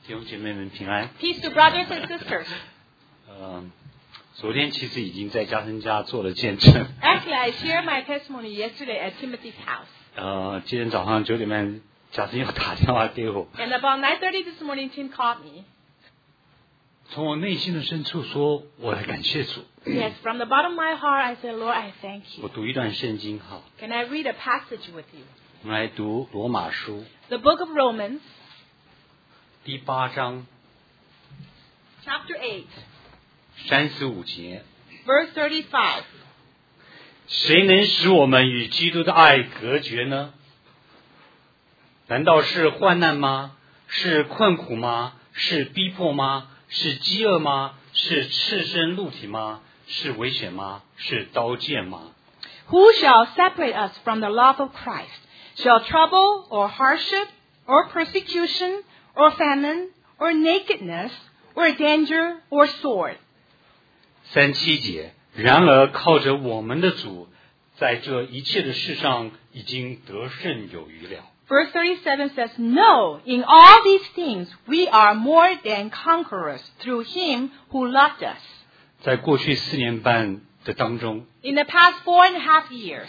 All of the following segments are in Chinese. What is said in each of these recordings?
弟兄姐妹们平安。 Peace to brothers and sisters. 昨天其实已经在嘉生家做了见证。 Actually, I shared my testimony yesterday at Timothy's house. 今天早上9点半，嘉生又打电话给我， And about 9:30 this morning, Tim called me. 从我内心的深处说，我来感谢主。 Yes, from the bottom of my heart, I said, Lord, I thank 我 you. 读一段圣经好， Can I read a passage with you? 我们来读罗马书 The book of Romans, 第8章 chapter 8, 35节。 verse 35. 谁能使我们与基督的爱隔绝呢？难道是患难吗？是困苦吗？是逼迫吗？是饥饿吗？是赤身露体吗？是危险吗？是刀剑吗？ Who shall separate us from the love of Christ? Shall trouble or hardship or persecution or famine or nakedness or danger or sword? 37节。然而靠着我们的主，在这一切的事上已经得胜有余了。 Verse 37 says, No, in all these things we are more than conquerors through him who loved us. 在过去4年半的当中， In the past 4.5 years,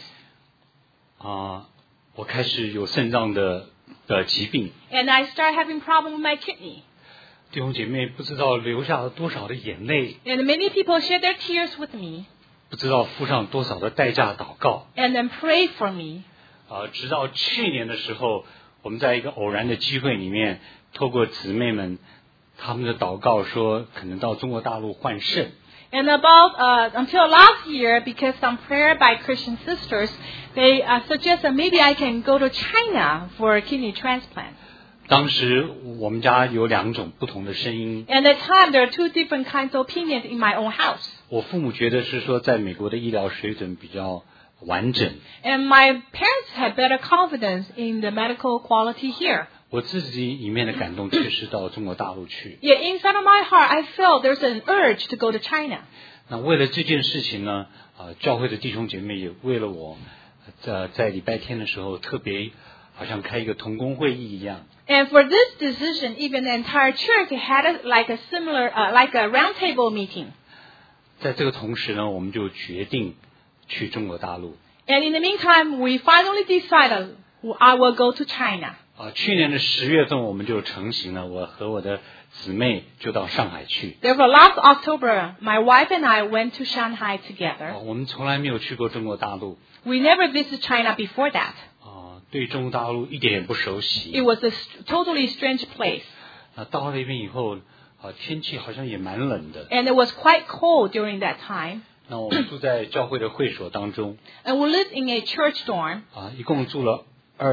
我开始有肾脏的疾病。 and I started having problems with my kidney. 弟兄姐妹不知道流下了多少的眼泪， And many people shed their tears with me 不知道付上多少的代价祷告。 and then prayed for me. 直到去年的时候，我们在一个偶然的机会里面，透过姊妹们他们的祷告说，可能到中国大陆换肾。 And until last year, because some prayer by Christian sisters, they suggested maybe I can go to China for a kidney transplant. 当时我们家有2种不同的声音， And at the time, there are two different kinds of opinions in my own house. 我父母觉得是说，在美国的医疗水准比较完整， And my parents had better confidence in the medical quality here. 我自己里面的感动却是到中国大陆去。 Yet inside of my heart, I felt there's an urge to go to China. 那为了这件事情呢，教会的弟兄姐妹也为了我，在礼拜天的时候特别好像开一个同工会议一样。 And for this decision, even the entire church had like a similar, like a roundtable meeting. 在这个同时呢，我们就决定去中国大陆。 And in the meantime, we finally decided I will go to China. 去年的10月份我们就成行了，我和我的姊妹就到上海去。 Therefore, last October, my wife and I went to Shanghai together. 我们从来没有去过中国大陆， We never visited China before that. 对中国大陆一点也不熟 It 悉。 was a totally strange place. 到了那边以后，天气好像也蛮冷的。 And it was quite cold during that time. 那我们住在教会的会所当中， And we lived in a church dorm 一共住了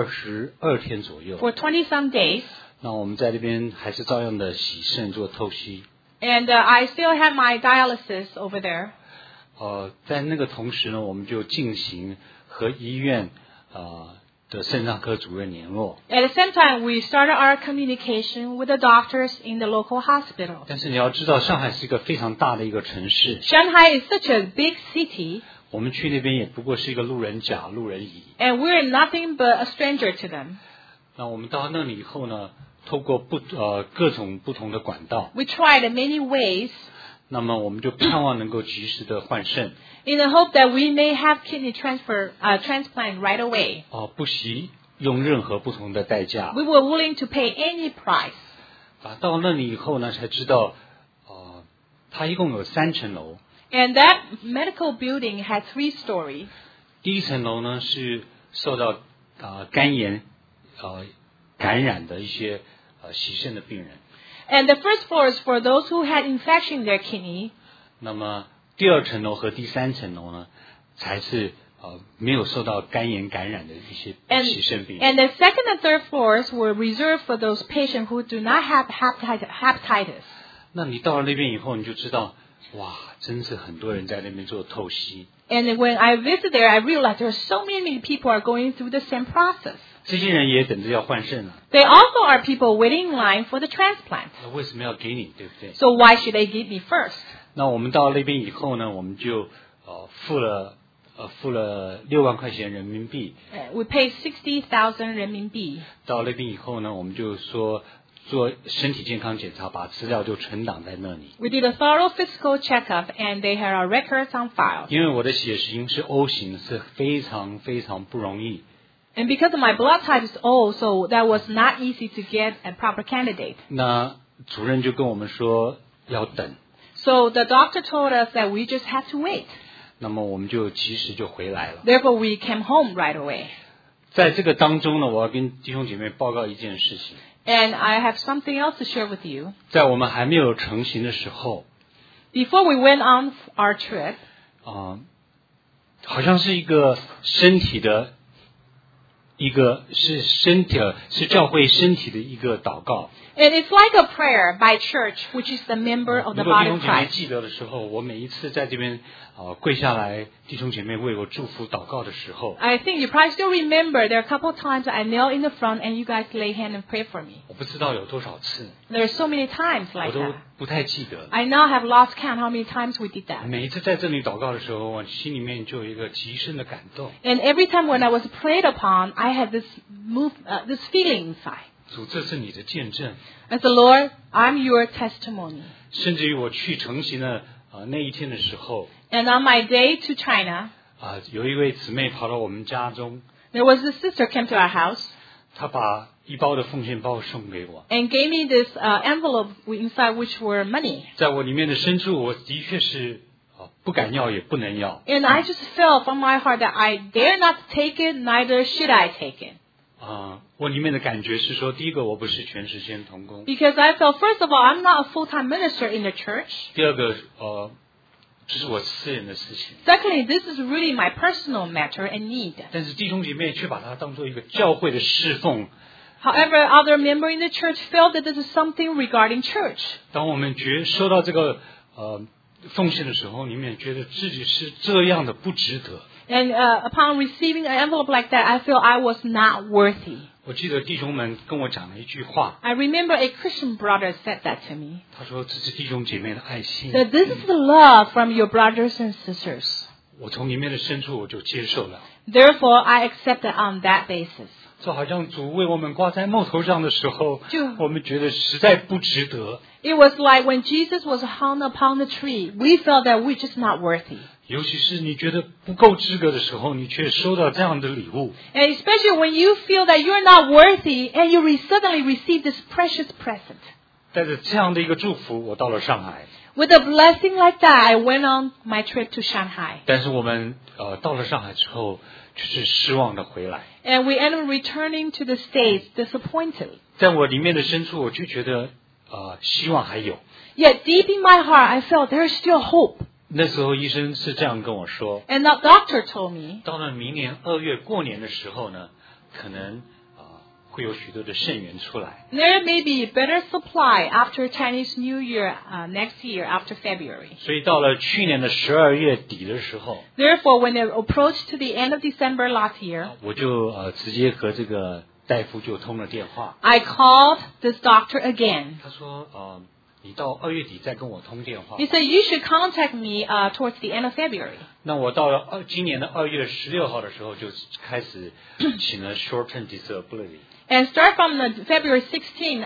22天左右。 for 20 some days. 那我们在那边还是照样的洗肾做透析。 And I still had my dialysis over there. 在那个同时呢，我们就进行和医院的肾脏科主任联络。 At the same time, we started our communication with the doctors in the local hospital. 但是你要知道，上海是一个非常大的一个城市， Shanghai is such a big city, 我们去那边也不过是一个路人甲、路人乙。 and we're nothing but a stranger to them. 那我们到那里以后呢，透过各种不同的管道， We tried many ways 那么我们就盼望能够及时的换肾， in the hope that we may have kidney transplant right away. 不惜用任何不同的代价。 We were willing to pay any price. 到那里以后呢，才知道，它一共有3层楼。 And that medical building had 3 stories. 第1层楼呢是受到肝炎感染的一些洗肾的病人。 And the first floor is for those who had infection in their kidney. 那么第2层楼和第3层楼呢，才是没有受到肝炎感染的一些洗肾病人。 And the second and third floors were reserved for those patients who do not have hepatitis. 那你到了那边以后，你就知道，哇，真是很多人在那边做透析。 And when I visited there, I realized there are so many people are going through the same process. 这些人也等着要换肾了。 They also are people waiting in line for the transplant. 那为什么要给你，对不对？ So why should they give me first? 那我们到那边以后呢，我们就付了6万块钱人民币。 We paid 60,000 renminbi. 到那边以后呢，我们就说做身体健康检查，把资料就存档在那里。 We did a thorough physical checkup, and they had our records on file. 因为我的血型是 O 型，是非常非常不容易。 And because of my blood type is O, so that was not easy to get a proper candidate. 那主任就跟我们说要等， So the doctor told us that we just had to wait. 那么我们就及时就回来了。 Therefore, we came home right away. 在这个当中呢，我要跟弟兄姐妹报告一件事情。 And I have something else to share with you. 在我们还没有成行的时候， Before we went on our trip, 好像是一个身体的是教会身体的一个祷告。 and it's like a prayer by church, which is the member of 如 the 果弟 body 兄 of 姐妹 Christ. 记得的时候，我每一次在这边跪下来，弟兄姐妹为我祝福祷告的时候， I think you probably still remember there are a couple of times I kneel in the front and you guys lay hand and pray for me. 我不知道有多少次， There are so many times 我 like 都 that. 不太记得。 I now have lost count how many times we did that. 每一次在这里祷告的时候，我心里面就有一个极深的感动。 And every time when I was prayed upon, I had this this feeling inside. 主，这是你的见证。 As the Lord, I'm your testimony. 甚至于我去成行的那一天的时候， And on my day to China, 有一位姊妹跑到我们家中， there was a sister came to our house 她把一包的奉献包送给我。 and gave me this envelope inside which were money. 在我里面的深处，我的确是不敢要也不能要。 And I just felt from my heart that I dare not take it, neither should I take it. 我里面的感觉是说，第一个我不是全时间同工， Because I felt, first of all, I'm not a full-time minister in the church. 第二个这是我私人的事情。 Secondly, this is really my personal matter and need. 但是弟兄姐妹却把它当做一个教会的侍奉。 However, other members in the church felt that this is something regarding church. 当我们收到这个奉献的时候，你们也觉得自己是这样的不值得。 And upon receiving an envelope like that, I feel I was not worthy. 我记得弟兄们跟我讲了一句话， I remember a Christian brother said that to me. 他说这是弟兄姐妹的爱心。 That this is the love from your brothers and sisters. 我从里面的深处我就接受了。 Therefore, I accepted on that basis. 就好像主为我们挂在木头上的时候就， 我们觉得实在不值得。 It was like when Jesus was hung upon the tree, we felt that we're just not worthy. 尤其是你觉得不够资格的时候，你却收到这样的礼物。 And especially when you feel that you're not worthy and you suddenly receive this precious present. 带着这样的一个祝福，我到了上海。 With a blessing like that, I went on my trip to Shanghai. 但是我们到了上海之后，就是失望的回来。 And we ended up returning to the States disappointed. 在我里面的深处，我就觉得希望还有。 Yet deep in my heart, I felt there is still hope. 那时候医生是这样跟我说， And the doctor told me, 到了明年2月过年的时候呢，可能会有许多的肾源出来。 there may be better supply after Chinese New Year next year, after February. 所以到了去年的12月底的时候， Therefore, when it approached to the end of December last year, 我就直接和这个大夫就通了电话。 I called this doctor again. 他说你到2月底再跟我通电话。 He said, you should contact me towards the end of February. 那我到了今年的2月16号的时候，就开始请了 short-term disability。 And start from the February 16,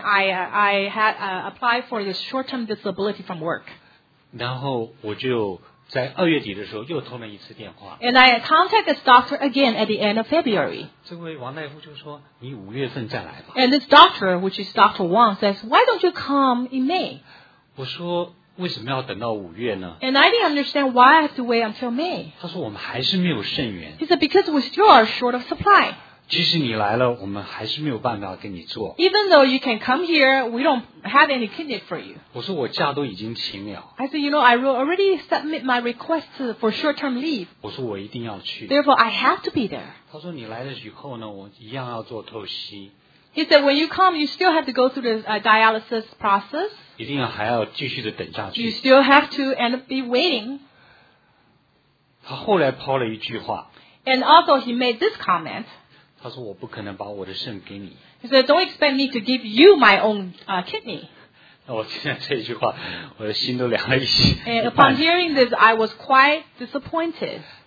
I had applied for the short-term disability from work. 然后我就在2月底的时候又通了一次电话。 And I contacted this doctor again at the end of February. 这位王大夫就说：“你5月份再来吧。” And this doctor, which is Dr. Wang, says, why don't you come in May? 我说：“为什么要等到5月呢 And I didn't understand why I have to wait until May. ？” 他说：“我们还是没有肾源， He said, because we still are short of supply. 即使你来了，我们还是没有办法给你做。 Even though you can come here, we don't have any clinic for you. ” 我说：“我假都已经请了。 I said, I will already submit my request for short-term leave. ” 我说：“我一定要去。” Therefore, I have to be there. 他说：“你来了以后呢，我一样要做透析， He said, when you come, you still have to go through the dialysis process. 一定还要继续的等下 You 去。 still have to end up be waiting. ” 他后来抛了一句话， And also, he made this comment. 他说：“我不可能把我的肾给你。” He said, don't expect me to give you my own kidney. 那我听了这一句话，我的心都凉了一些。 And upon hearing this, I was quite disappointed.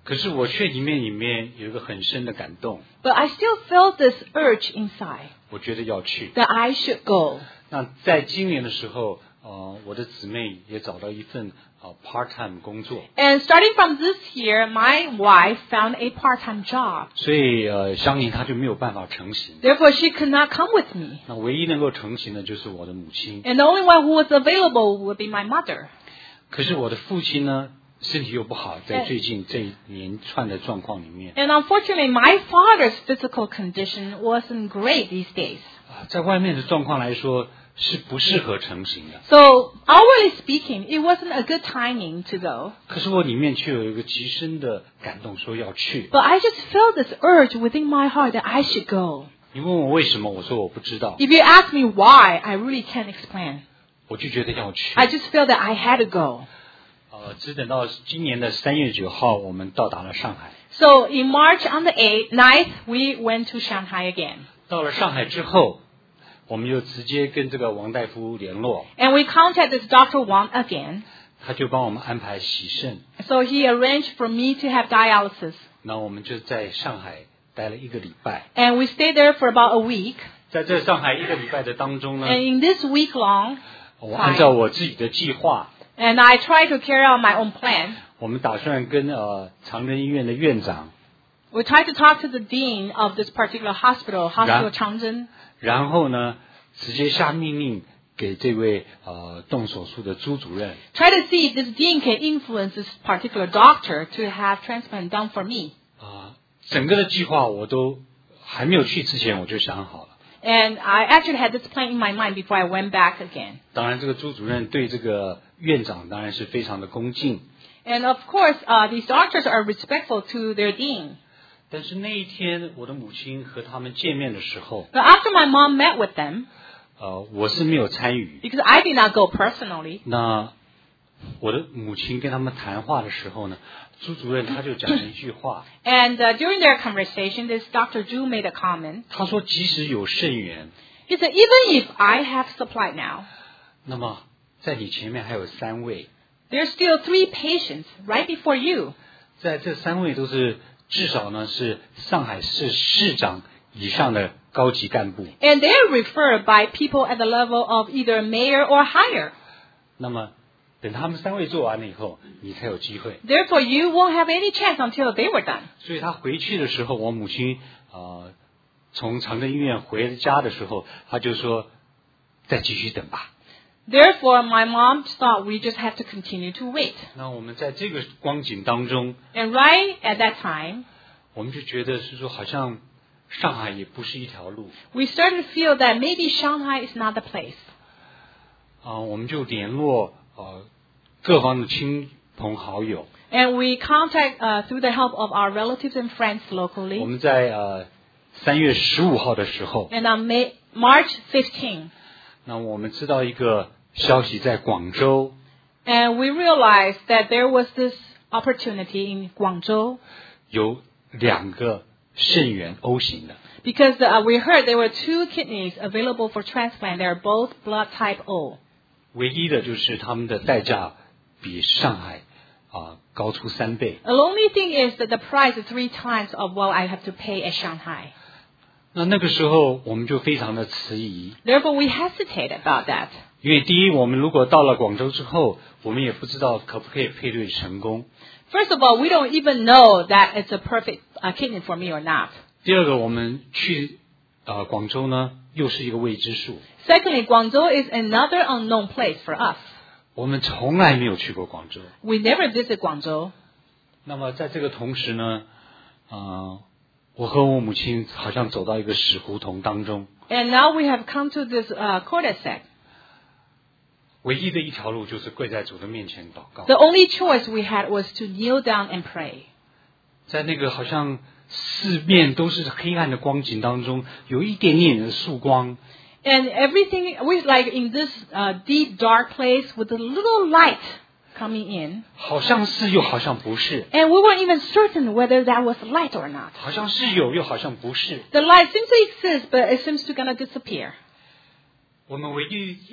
可是我却里面有一个很深的感动， But I still felt this urge inside 我觉得要去。 that I should go. 那在今年的时候，我的姊妹也找到一份part-time 工作， And starting from this year, my wife found a part-time job. 所以香妮她就没有办法成行。 Therefore, she could not come with me. 那唯一能够成行的就是我的母亲。 And the only one who was available would be my mother. 可是我的父亲呢，身体又不好，在最近这一连串的状况里面， And unfortunately, my father's physical condition wasn't great these days. 在外面的状况来说是不适合成行的。 So, outwardly speaking, it wasn't a good timing to go. 可是我里面却有一个极深的感动，说要去。 But I just felt this urge within my heart that I should go. 你问我为什么，我说我不知道， If you ask me why, I really can't explain. 我就觉得要去。 I just felt that I had to go. 只等到今年的3月9号，我们到达了上海。 So in March on the 9th, we went to Shanghai again. 到了上海之后，我们就直接跟这个王大夫联络， And we contacted Dr. Wang again. 他就帮我们安排洗肾。 So he arranged for me to have dialysis. 那我们就在上海待了1个礼拜。 And we stayed there for about a week. 在这上海1个礼拜的当中呢， And in this week long, 我按照我自己的计划， and I tried to carry out my own plan. 我们打算跟长庚医院的院长， We tried to talk to the dean of this particular hospital, Hospital Changzhen. 然后呢，直接下命令给这位动手术的朱主任。 Try to see if this dean can influence this particular doctor to have transplant done for me. 整个的计划我都还没有去之前我就想好了。 And I actually had this plan in my mind before I went back again. 当然，这个朱主任对这个院长当然是非常的恭敬。 And of course, these doctors are respectful to their dean. 但是那一天，我的母亲和他们见面的时候， But after my mom met with them, 我是没有参与。 because I did not go personally, 那我的母亲跟他们谈话的时候呢，朱主任他就讲了一句话， and during their conversation, this Dr. Zhu made a comment. 他说即使有肾源， He said, even if I have supply now, 那么在你前面还有3位， there's still 3 patients right before you. 在这3位都是至少呢是上海市市长以上的高级干部。 And they're referred by people at the level of either mayor or higher. 那么等他们3位做完了以后，你才有机会。 Therefore, you won't have any chance until they were done. 所以他回去的时候，我母亲从长庚医院回家的时候，他就说再继续等吧。 Therefore, my mom thought we just have to continue to wait. 那我们在这个光景当中， And right at that time, 我们就觉得是说，好像上海也不是一条路 we started to feel that maybe Shanghai is not the place. 我们就联络各方的亲朋好友。 And we contact through the help of our relatives and friends 我 locally. 们在3月15号的时候， And on March 15, 那我们知道一个消息，在广州 and we realized that there was this opportunity in Guangzhou 有2个肾源 O 型的。 because we heard there were 2 kidneys available for transplant. They're both blood type O. 唯一的就是他们的代价比上海高出3倍。 The only thing is that the price is 3 times of what I have to pay at Shanghai. 那个时候我们就非常的迟疑， Therefore, we hesitate about that. 因为第一，我们如果到了广州之后，我们也不知道可不可以配对成功。 First of all, we don't even know that it's a perfect kidney for me or not. 第二个，我们去广州呢，又是一个未知数。 Secondly, Guangzhou is another unknown place for us. 我们从来没有去过广州。 We never visit Guangzhou. 那么在这个同时呢，我和我母亲好像走到一个死胡同当中。 And now we have come to this cul-de-sac. 唯一的一条路就是跪在主的面前祷告。 The only choice we had was to kneel down and pray. 在那个好像四面都是黑暗的光景当中，有一点点的曙光。 And everything, we like in this deep, dark place with a little light coming in. 好像是又好像不是， And we weren't even certain whether that was light or not. 好像是有又好像不是。 The light seems to exist, but it seems to gonna disappear. 我们唯一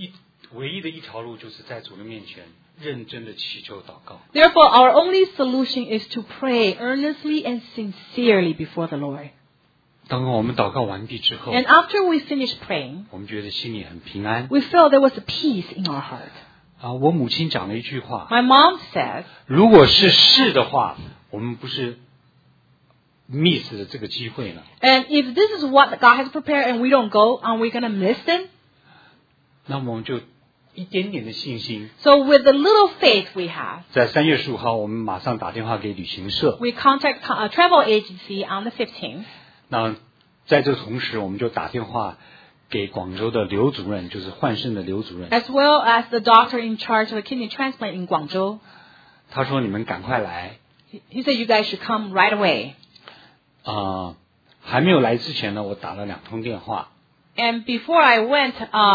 唯一的一条路就是在主的面前认真的祈求祷告。 Therefore, our only solution is to pray earnestly and sincerely before the Lord. 当我们祷告完毕之后， And after we finish praying, 我们觉得心里很平安。 we felt there was a peace in our heart. 我母亲讲了一句话， My mom said, 如果是的话，我们不是 miss 了这个机会呢？ and if this is what God has prepared and we don't go, are we going to miss them? 那么我们就一点点的信心， So with the little faith we have, 在3月15号，我们马上打电话给旅行社。 we contact a travel agency on the 15th. 那在这同时，我们就打电话给广州的刘主任，就是焕圣的刘主任。 as well as the doctor in charge of the kidney transplant in Guangzhou. 他说：“你们赶快来。 He said, you guys should come right away. 还没有来之前呢，我打了2通电话。 And before I went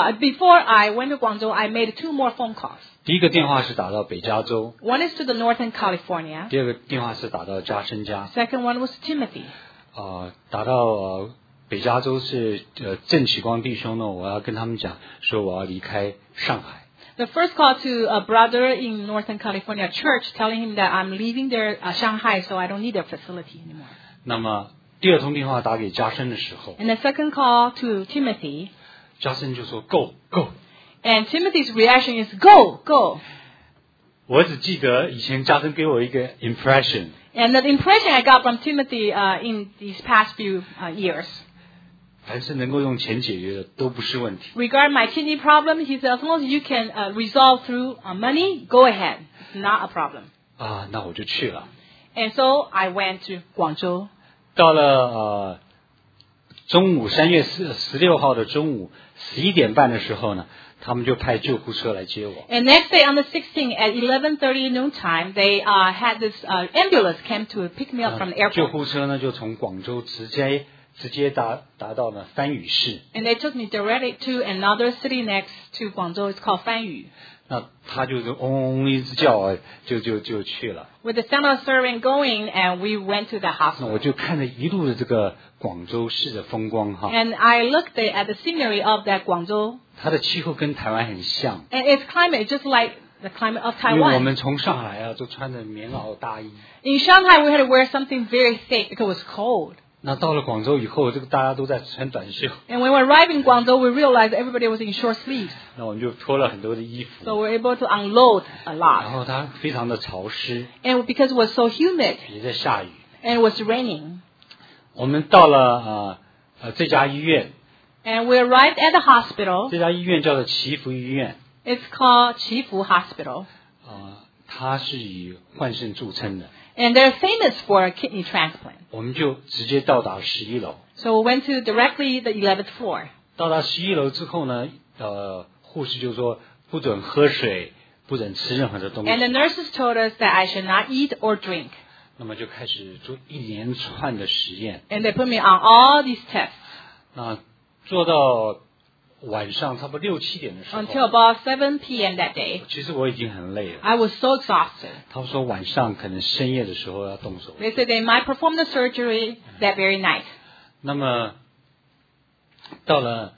to Guangzhou, I made 2 more phone calls. 第一个电话是打到北加州， One is to the Northern California. 第二个电话是打到加深加。 Second one was Timothy. 打到北加州是郑启光弟兄呢，我要跟他们讲说我要离开上海。 The first call to a brother in Northern California church telling him that I'm leaving their Shanghai, so I don't need their facility anymore. 那么第2通电话打给加深的时候， And the second call to Timothy, 加深就说 Go Go。 and Timothy's reaction is go, go. 我只记得以前加深给我一个 impression， And the impression I got from Timothy in these past few years, 凡是能够用钱解决的都不是问题。 regarding my kidney problem, he said, as long as you can resolve through money, go ahead. It's not a problem. 那我就去了。 And so I went to Guangzhou. 到了中午3月16号的中午11点半的时候呢，他们就派救护车来接我。 And next day on the 16th at 11:30 noontime, they had this ambulance came to pick me up from the 救 airport. 护车呢就从广州直接达到了番禺市。 And they took me directly to another city next to Guangzhou. It's called Fanyu. 那他就是嗡嗡一直叫就去了。 With the sound of siren going, and we went to the 那 hospital. 我就看着一路的这个广州市的风光哈， And I looked at the scenery of that Guangzhou. 它的气候跟台湾很像。 And its climate is just like the climate of 因为我 Taiwan. 们从上海都穿着棉袄大衣。 In Shanghai, we had to wear something very thick because it was cold. 那到了广州以后，大家都在穿短袖。 And when we arrived in Guangzhou, we realized everybody was in short sleeves. 那我们就脱了很多的衣 So 服， we were able to unload a 然 lot. 后它非常的潮湿， And because it was so humid 也在下雨。 and it was raining. 我们到了这家医院， And we arrived at the hospital. 这家医院叫做祈福医院， It's called Qifu Hospital. 它是以焕圣著称的。 And they're famous for a kidney transplant. 我们就直接到达11楼。 So we went to directly the 11th floor. 到达11楼之后呢，护士就说不准喝水，不准吃任何的东西。 And the nurses told us that I should not eat or drink. 那么就开始做一连串的实验。 And they put me on all these tests 那做到晚上差不多6、7点的时候， until about 7 p.m. that day. 其实我已经很累了。 I was so exhausted. 他们说晚上可能深夜的时候要动手。 They said they might perform the surgery that very night. 那么到了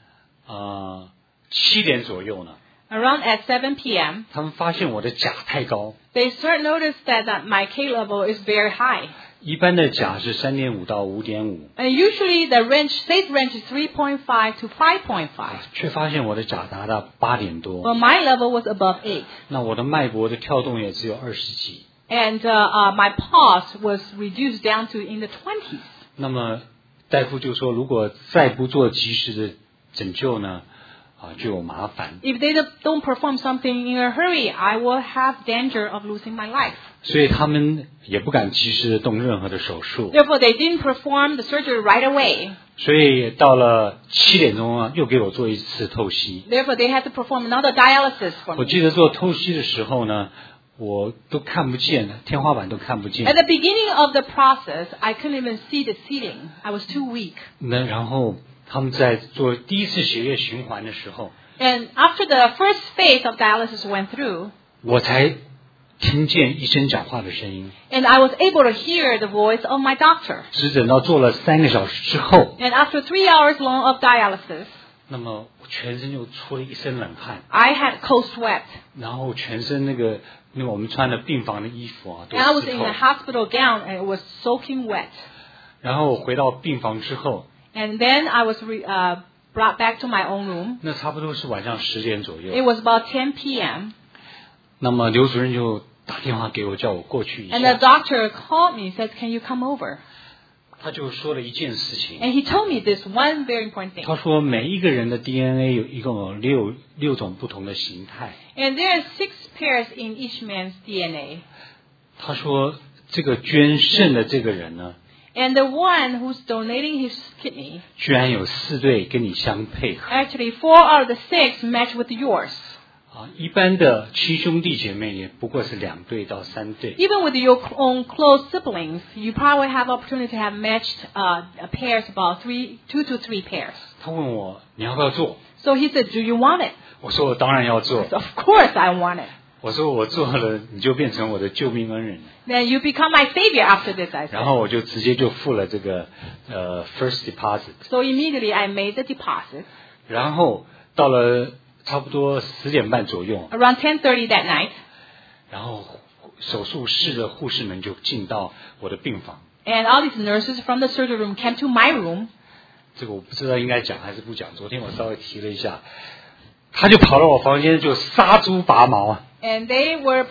7点左右呢， Around at 7 p.m., 他们发现我的钾太高。 they noticed that my K level is very high. 一般的钾是3.5到5.5， And usually the safe range is 3.5 to 5.5. 却发现我的钾达到8点多。 Well, my level was above 8. 那我的脉搏的跳动也只有20几。 And my pulse was reduced down to in the 20s. 那么大夫就说，如果再不做及时的拯救呢，就有麻烦。 If they don't perform something in a hurry, I will have danger of losing my life. 所以他们也不敢及时的动任何的手术。 Therefore, they didn't perform the surgery right away. 所以到了7点钟又给我做一次透析。 Therefore, they had to perform another dialysis for 我 me. 记得做透析的时候呢，我都看不见了，天花板都看不见。 At the beginning of the process, I couldn't even see the ceiling. I was too weak. 那然后他们在做第一次血液循环的时候， And after the first phase of dialysis went through, 我才听见医生讲话的声音。 and I was able to hear the voice of my doctor. 只等到做了3个小时之后， And after 3 hours long of dialysis, 那么我全身就出了一身冷汗， I had cold sweat. 然后全身那个我们穿的病房的衣服啊都 And I was 湿 in 透 a。hospital gown and it was soaking wet. 然后我回到病房之后， And then I was brought back to my own room. 那差不多是晚上10点左 It 右。 was about 10 p.m. 那么刘主任就打电话给我，叫我过去一 And the 下。 doctor called me and said, "Can you come over?" 他就说了一件事情， And he told me this one very important thing. 他说每一个人的 DNA 一共有六种不同的形态。 And there are 6 pairs in each man's DNA. 他说这个捐肾的这个人呢， And the one who's donating his kidney, 居然有4对跟你相配合 actually 4 out of the 6 match with yours. 啊！一般的亲兄弟姐妹也不过是2对到3对。 Even with your own close siblings, you probably have opportunity to have matched pairs, about 2 to 3 pairs. 他问我你要不要做？ So he said, "Do you want it?" 我说我当然要做。 So of course I want it. 我说我做了，你就变成我的救命恩人了。 Then you become my savior after this, I 然 said. 后我就直接就付了这个first deposit。 So immediately I made the deposit. 然后到了差不多10点半左右， Around 10:30 that night, 然后手术室的护士们就进到我的病房。 and all these nurses from the surgery room came to my room. 这个我不知道应该讲还是不讲。昨天我稍微提了一下，他就跑到我房间就杀猪拔毛啊！ And they were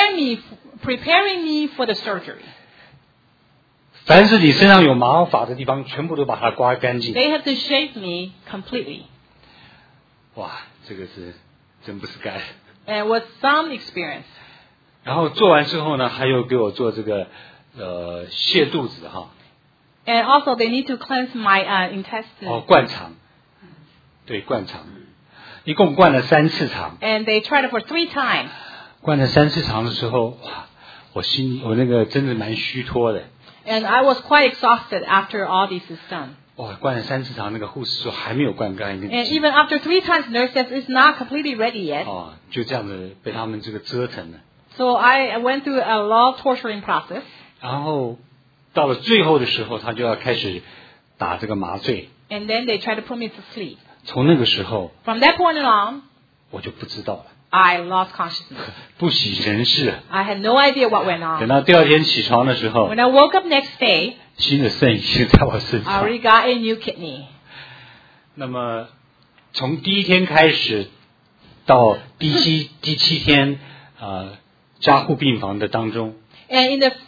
preparing me for the surgery. 凡是你身上有毛发的地方，全部都把它刮干净。 They had to shave me completely. 哇，这个是真不是该。 And it was some experience. 然后做完之后呢，还有给我做这个泻肚子哈， And also they need to cleanse my intestine. 灌肠，对，灌肠，一共灌了3次肠。 And they tried it for 3 times. 灌了3次肠的时候，哇，我那个真的蛮虚脱的。 And I was quite exhausted after all this is done. 哇，灌了3次肠，那个护士说还没有灌干净。 And even after 3 times, nurse says it's not completely ready yet. 就这样子被他们这个折腾了。 So I went through a long torturing process. 然后到了最后的时候，他就要开始打这个麻醉。 And then they tried to put me to sleep. 从那个时候， From that point on, 我就不知道了， I lost consciousness. 不省人事。 I had no idea what went 等 on. 到第2天起床的时候， When I woke up next day, 新的肾已经在我身 I 上。 already got a new kidney. 那么从第1天开始到第7天，加护病房的当中， And in there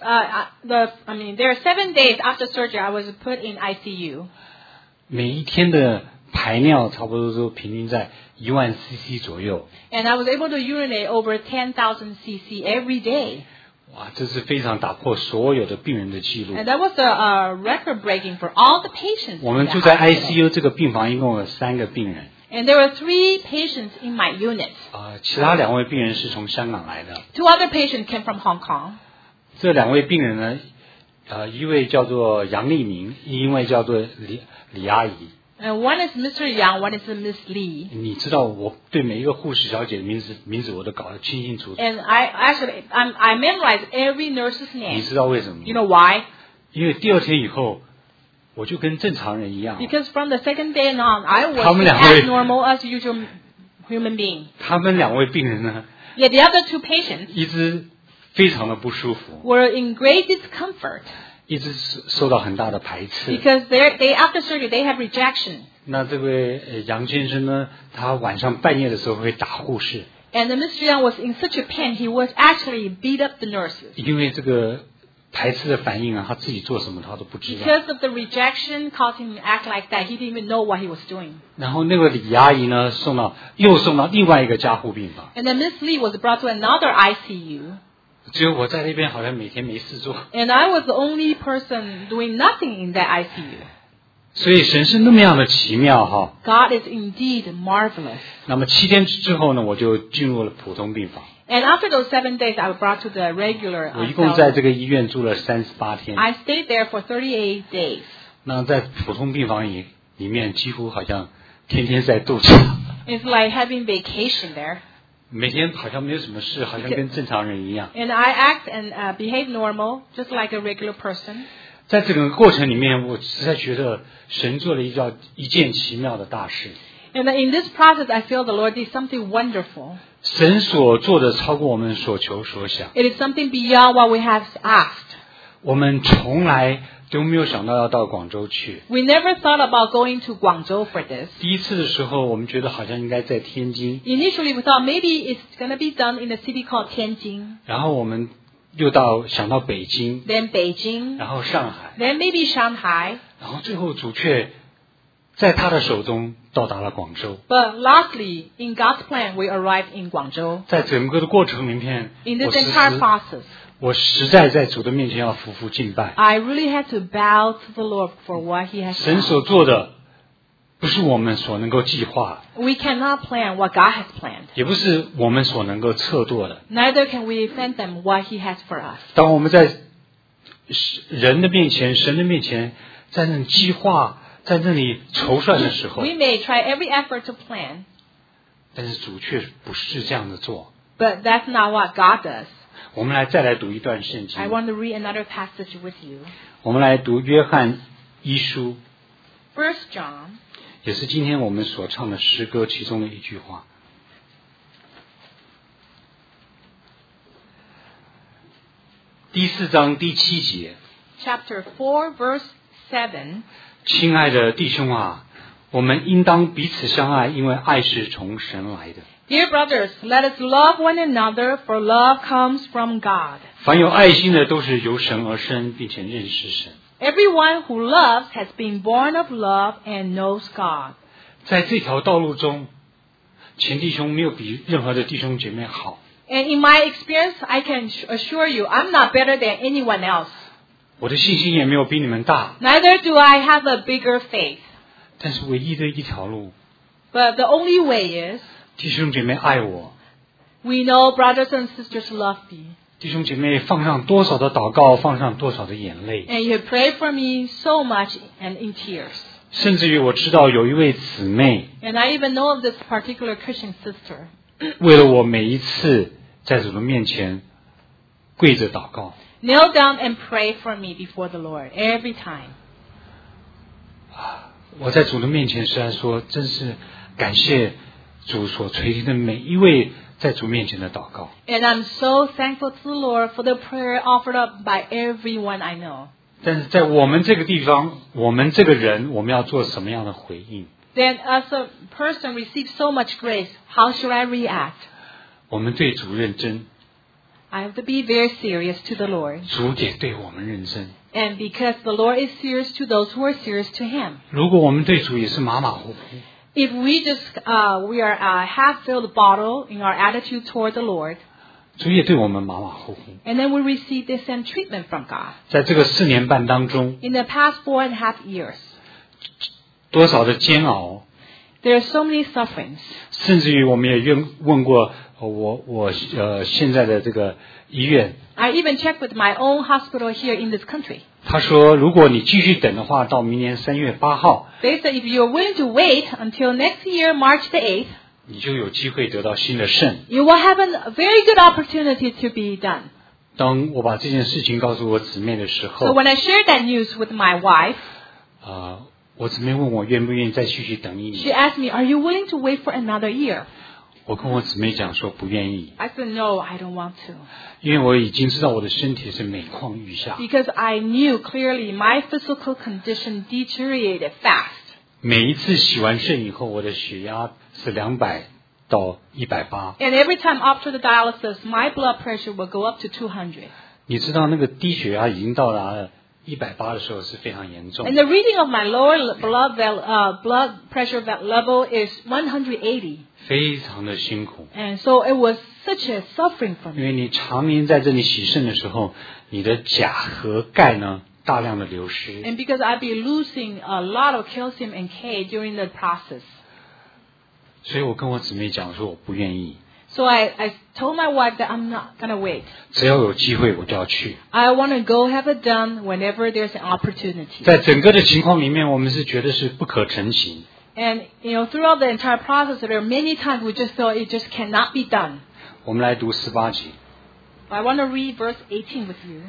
are 7 days after surgery, I was put in ICU. 每一天的排尿差不多都平均在10000 cc 左右。 And I was able to urinate over 10,000 cc every day. 哇，这是非常打破所有的病人的记录。 And that was a record breaking for all the patients. 我 in 们 the 住在 hospital. ICU 这个病房一共有3个病人， And there were 3 patients in my unit. 其他2位病人是从香港来的。 2 other patients came from Hong Kong. 这2位病人呢，一位叫做杨丽明，一位叫做李阿姨。 And one is Mr. Yang, one is Miss Lee. 你知道我对每一个护士小姐的名字我都搞得清清楚楚。 And I memorized every nurse's 你 name. 知道为什么吗？ You know why? 因为第2天以后，我就跟正常人一样。 Because from the second day on, I was 他们2 as 位 normal as usual human being. 他们2位病人呢， Yet the other 2 patients 一直非常的不舒服， were in great discomfort 一直受到很大的排斥。 because they after surgery they have rejection. 那这位杨先生呢，他晚上半夜的时候会打护士， And Mr. Yang was in such a pain, he was actually beat up the nurses. 因为这个排斥的反应啊，他自己做什么他都不知道。 Because of the rejection caused him to act like that, he didn't even know what he was doing. 然后那个李阿姨呢，又送到另外一个加护病房， And then Miss Lee was brought to another ICU. 只有我在那边好像每天没事做。 And I was the only person doing nothing in that ICU. 所以神是那么样的奇妙哈。 God is indeed marvelous. 那么7天之后呢，我就进入了普通病房。 And after those 7 days, I was brought to the regular 我一共在 cell. 这个医院住了38天。 I stayed there for 38 days. 那在普通病房里面，几乎好像天天在度假， It's like having vacation there. 每天好像没有什么事，好像跟正常人一样。 And I act and behave normal, just like a regular person. 在这个过程里面，我实在觉得神做了一件奇妙的大事。 And in this process, I feel the Lord did something wonderful. 神所做的超过我们所求所想， It is something beyond what we have asked. 我们从来都没有想到要到广州去。 We never thought about going to Guangzhou for this. 第一次的时候，我们觉得好像应该在天津， Initially, we thought maybe it's going to be done in a city called Tianjin, 然后我们又想到北京， then Beijing, 然后上海， then maybe Shanghai. 然后最后主却在他的手中到达了广州。 But lastly, in God's plan, we arrived in Guangzhou. 在整个的过程里面， In this entire process, 我实在在主的面前要匍匐敬拜。 I really had to bow to the Lord for what He has 神 done. 所做的不是我们所能够计划， We cannot plan what God has planned. 也不是我们所能够测度的。 Neither can we fathom what He has for us. 当我们在人的面前、神的面前，在那里计划、在那里筹算的时候， We may try every effort to plan, 但是主却不是这样的做。 but that's not what God does. 我们再来读一段圣 I 经， want to read another passage with you. 我们来读约翰一书， 1 John 也是今天我们所唱的诗歌其中的一句话。第4章第7节， chapter 4, verse 7. 亲爱的弟兄啊，我们应当彼此相爱，因为爱是从神来的。 Dear brothers, let us love one another, for love comes from God. 凡有爱心的，都是由神而生，并且认识神。 Everyone who loves has been born of love and knows God. 在这条道路中，前弟兄没有比任何的弟兄姐妹好。 And in my experience, I can assure you, I'm not better than anyone else. 我的信心也没有比你们大， Neither do I have a bigger faith. 但是唯一的一条路， But the only way is, 弟兄姐妹爱我， we know brothers and sisters love me. 弟兄姐妹放上多少的祷告，放上多少的眼泪， And you pray for me so much and in tears. 甚至于我知道有一位姊妹， And I even know of this particular Christian sister. 为了我每一次在主的面前跪着祷告， Kneel down and pray for me before the Lord every time. 我在主的面前虽然说，真是感谢主所垂听的每一位在主面前的祷告。 And I'm so thankful to the Lord for the prayer offered up by everyone I know. 但是在我们这个地方，我们这个人，我们要做什么样的回应？ Then as a person receives so much grace, how should I react? 我们对主认真， I have to be very serious to the Lord. 主也对我们认真。 And because the Lord is serious to those who are serious to Him. 如果我们对主也是马马虎虎， If we just, we are half-filled bottle in our attitude toward the Lord, 主也对我们马马虎虎。 and then we receive the same treatment from God. 在这个4年半当中， In the past 4.5 years, 多少的煎熬， there are so many sufferings. 甚至于我们也问过我现在的这个医院， I even checked with my own hospital here in this country. 他说，如果你继续等的话，到明年3月8号， They said if you're willing to wait until next year, March the 8th, 你就有机会得到新的肾。 you will have a very good opportunity to be done. 当我把这件事情告诉我姊妹的时 So 候， when I shared that news with my wife, 我姊妹问我愿不愿意再继续等1 she 年， asked me, are you willing to wait for another year? 我跟我姊妹讲说不愿意， I said, no, I don't want to. 因为我已经知道我的身体是每况愈下， Because I knew clearly my physical condition deteriorated fast. 每一次洗完肾以后，我的血压是200到180。 And every time after the dialysis, my blood pressure will go up to 200. 你知道那个低血压已经到达了180的时候是非常严重 And。the reading of my lower blood pressure level is 180. 非常的辛苦， And so it was such a suffering for 因 me. 为你常年在这里洗肾的时候，你的钾和钙呢大量的流失， And because I'd be losing a lot of calcium and K during the process. 所以我跟我姊妹讲说我不愿意， So I told my wife that I'm not going to wait. 只要有机会我就要去。 I want to go have it done whenever there's an opportunity. 在整个的情况里面，我们是觉得是不可成行。 And, throughout the entire process, there are many times we just felt it just cannot be done. 我们来读18节， I want to read verse 18 with you.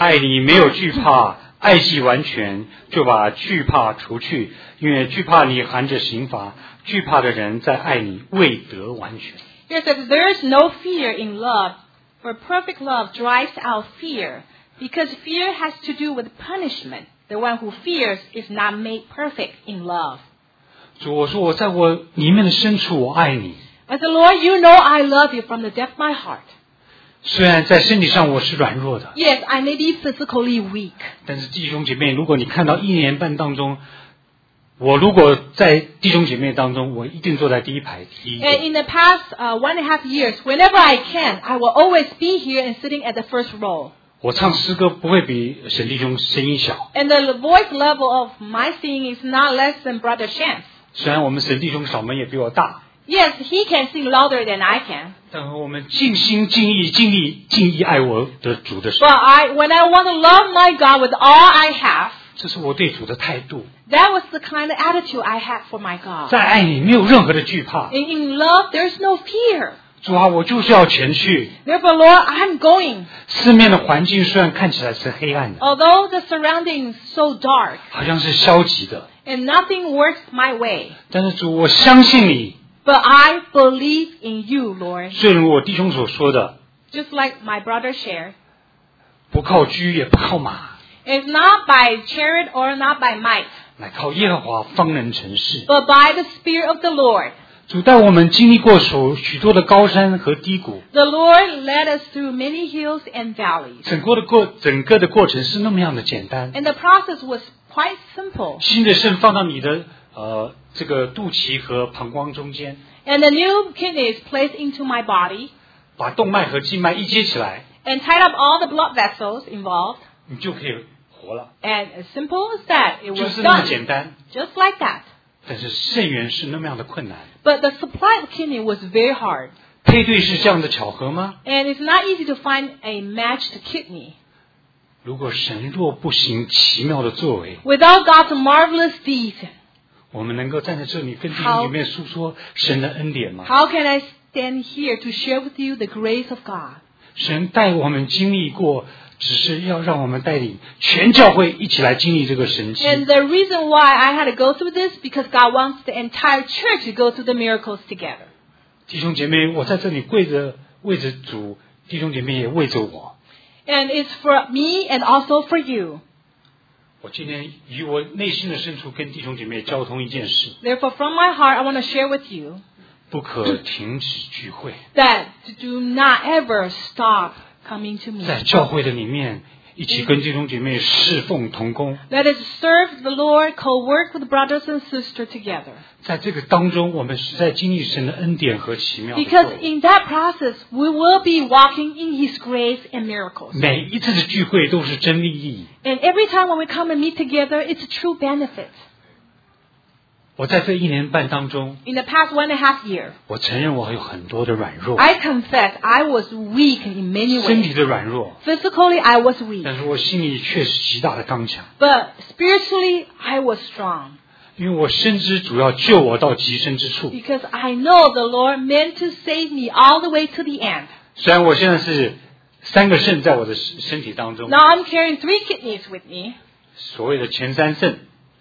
爱你没有惧怕，爱既完全，就把惧怕除去，因为惧怕你含着刑罚，惧怕的人在爱你未得完全。 Here says, there is no fear in love, for perfect love drives out fear, because fear has to do with punishment. The one who fears is not made perfect in love. 主，我说我在我里面的深处，我爱你。 But the Lord, you know I love you from the depth of my heart. 虽然在身体上我是软弱的， Yes, I may be physically weak. 但是弟兄姐妹，如果你看到1年半当中，我如果在弟兄姐妹当中，我一定坐在第一排第一个。 And in the past 1.5 years, whenever I can, I will always be here and sitting at the first row. 我唱诗歌不会比沈弟兄声音小， And the voice level of my singing is not less than Brother Shan's. 虽然我们沈弟兄嗓门也比我大， Yes, he can sing louder than I can. 但我们尽心尽意尽意爱我的主的时 But 候， when I want to love my God with all I have, 这是我对主的态度。 that was the kind of attitude I had for my God. 在爱里没有任何的惧怕， In love, there's no fear. 主啊，我就是要前去。 Therefore, Lord, I'm going. 四面的环境虽然看起来是黑暗的， Although the surroundings so dark 好像是消极的， and nothing works my way, 但是主，我相信你。 but I believe in you, Lord. 正如我弟兄所说的， Just like my brother shared. 不靠车也不靠马， It's not by chariot or not by might, 乃靠耶和华方能成事。 but by the Spirit of the Lord. 主带我们经历过许多的高山和低谷， The Lord led us through many hills and valleys. 整个的过程是那么样的简单。 And the process was quite simple. 新的肾放到你的这个肚脐和膀胱中间， And the new kidney is placed into my body 把动脉和静脉一接起来， and tied up all the blood vessels involved. 你就可以活了。 And as simple as that, it 就 was 是那么 done. 简单。 Just like that. 但是肾源是那么样的困难， But the supply of kidney was very hard. 配对是这样的巧合吗？ And it's not easy to find a matched kidney. 如果神若不行奇妙的作为， Without God's marvelous deeds, 我们能够站在这里跟弟兄姐妹诉说神的恩典吗？ how can I stand here to share with you the grace of God? 神带我们经历过，只是要让我们带领全教会一起来经历这个神迹。 And the reason why I had to go through this, because God wants the entire church to go through the miracles together. 弟兄姐妹，我在这里跪着为着主，弟兄姐妹也为着我。 And it's for me and also for you. 我今天以我内心的深处跟弟兄姐妹交通一件事： Therefore, from my heart, I want to share with you 不可停止聚会。 that do not ever stop coming to me. 在教会的里面，一起跟弟兄姐妹侍奉同工。 Let us serve the Lord, co-work with brothers and sisters together. 在这个当中，我们是在经历神的恩典和奇妙的作 Because 为。 in that process, we will be walking in His grace and miracles. 每一次的聚会都是真利益。 And every time when we come and meet together, it's a true benefit. 我在这1年半当中， In the past 1.5 years, 我承认我有很多的软弱， I confess I was weak in many 身体 ways. 的软弱， Physically, I was weak. 但是我心里却是极大的刚强， But spiritually, I was strong. 因为我深知主要救我到极深之处。 Because I know the Lord meant to save me all the way to the end. 虽然我现在是3个肾在我的身体当中， Now I'm carrying 3 kidneys with me. 所谓的前3肾，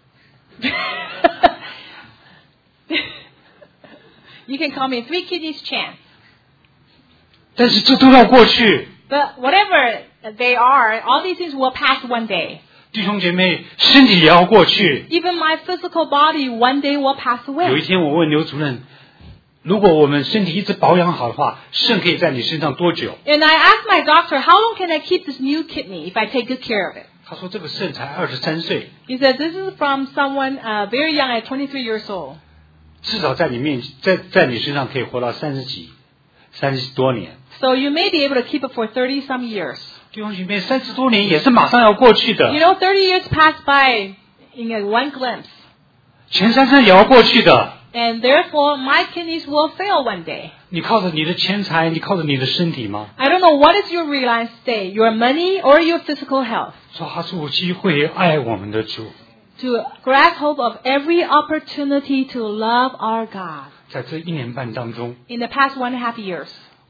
You can call me 3 kidneys chance. 但是这都要过去。 But whatever they are, all these things will pass one day. 弟兄姐妹，身体也要过去。 Even my physical body one day will pass 有一 away. 天我问刘主任，如果我们身体一直保养好的话，肾可以在你身上多久？ And I asked my doctor, how long can I keep this new kidney if I take good care of it? 他说这个肾才23岁， He said, this is from someone very young at 23 years old. 至少在你身上可以活到30多年。 So you may be able to keep it for 30 some years. 弟兄姐妹，30多年也是马上要过去的 You，know, 30 years pass by in one glimpse. 前3肾也要过去的。 And therefore, my kidneys will fail one day. 你靠着你的钱财，你靠着你的身体吗？ I don't know what is your reliance today, your money or your physical health, 抓住机会爱我们的主， to grasp hold of every opportunity to love our God. 在这1年半当中， In the past 1.5 years,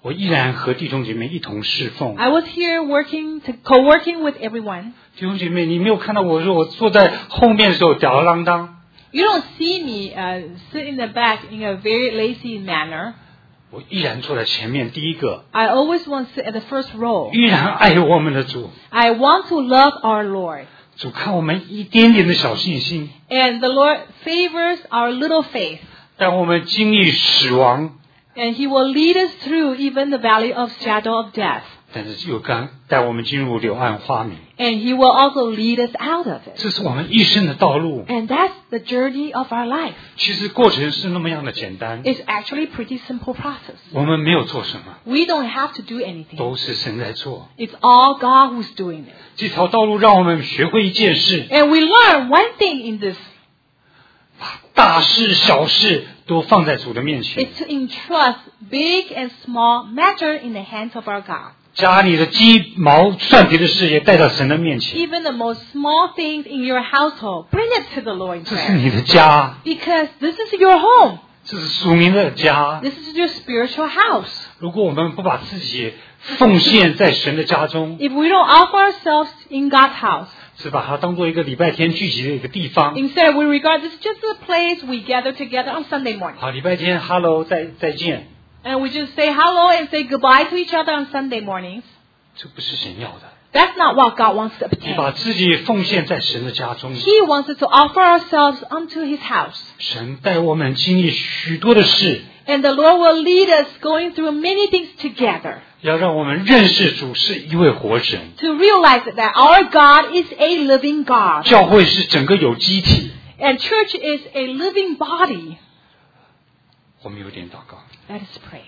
我依然和弟兄姐妹一同侍奉。 I was here co-working with everyone. 弟兄姐妹，你没有看到我说我坐在后面的时候吊儿郎当， You don't see me sit in the back in a very lazy manner. 我依然坐在前面第一个， I always want to sit at the first row. 依然爱我们的主。 I want to love our Lord. 主看我们一点点的小信心， And the Lord favors our little faith. 当我们经历死亡， And He will lead us through even the valley of shadow of death. 但是又刚带我们进入柳暗花明。 And He will also lead us out of it. 这是我们一生的道路。 And that's the journey of our life. 其实过程是那么样的简单， It's actually a pretty simple process. 我们没有做什么， We don't have to do anything. 都是神在做。 It's all God who's doing it. 这条道路让我们学会一件事， And we learn one thing in this. 把大事小事都放在主的面前。 It's to entrust big and small matter in the hands of our God. 家里的鸡毛蒜皮的事也带到神的面前， Even the most small things in your household, bring it to the Lord in 这是 prayer. 你的家， Because this is your home. 这是属灵的家。 This is your spiritual house. 如果我们不把自己奉献在神的家中， If we don't offer ourselves in God's house, 是把它当做一个礼拜天聚集的一个地方。 instead we regard this just as a place we gather together on Sunday morning. 好，礼拜天 ，Hello， 再见， And we just say hello and say goodbye to each other on Sunday mornings. 这不是神要的。 That's not what God wants to 你把 obtain. 自己奉献在神的家中， He wants us to offer ourselves unto His house. 神带我们经历许多的事， And the Lord will lead us going through many things together 要让我们认识主是一位活神。 to realize that our God is a living God. 教会是整个有机体。 And church is a living body. 我们有点祷告。 Let us pray.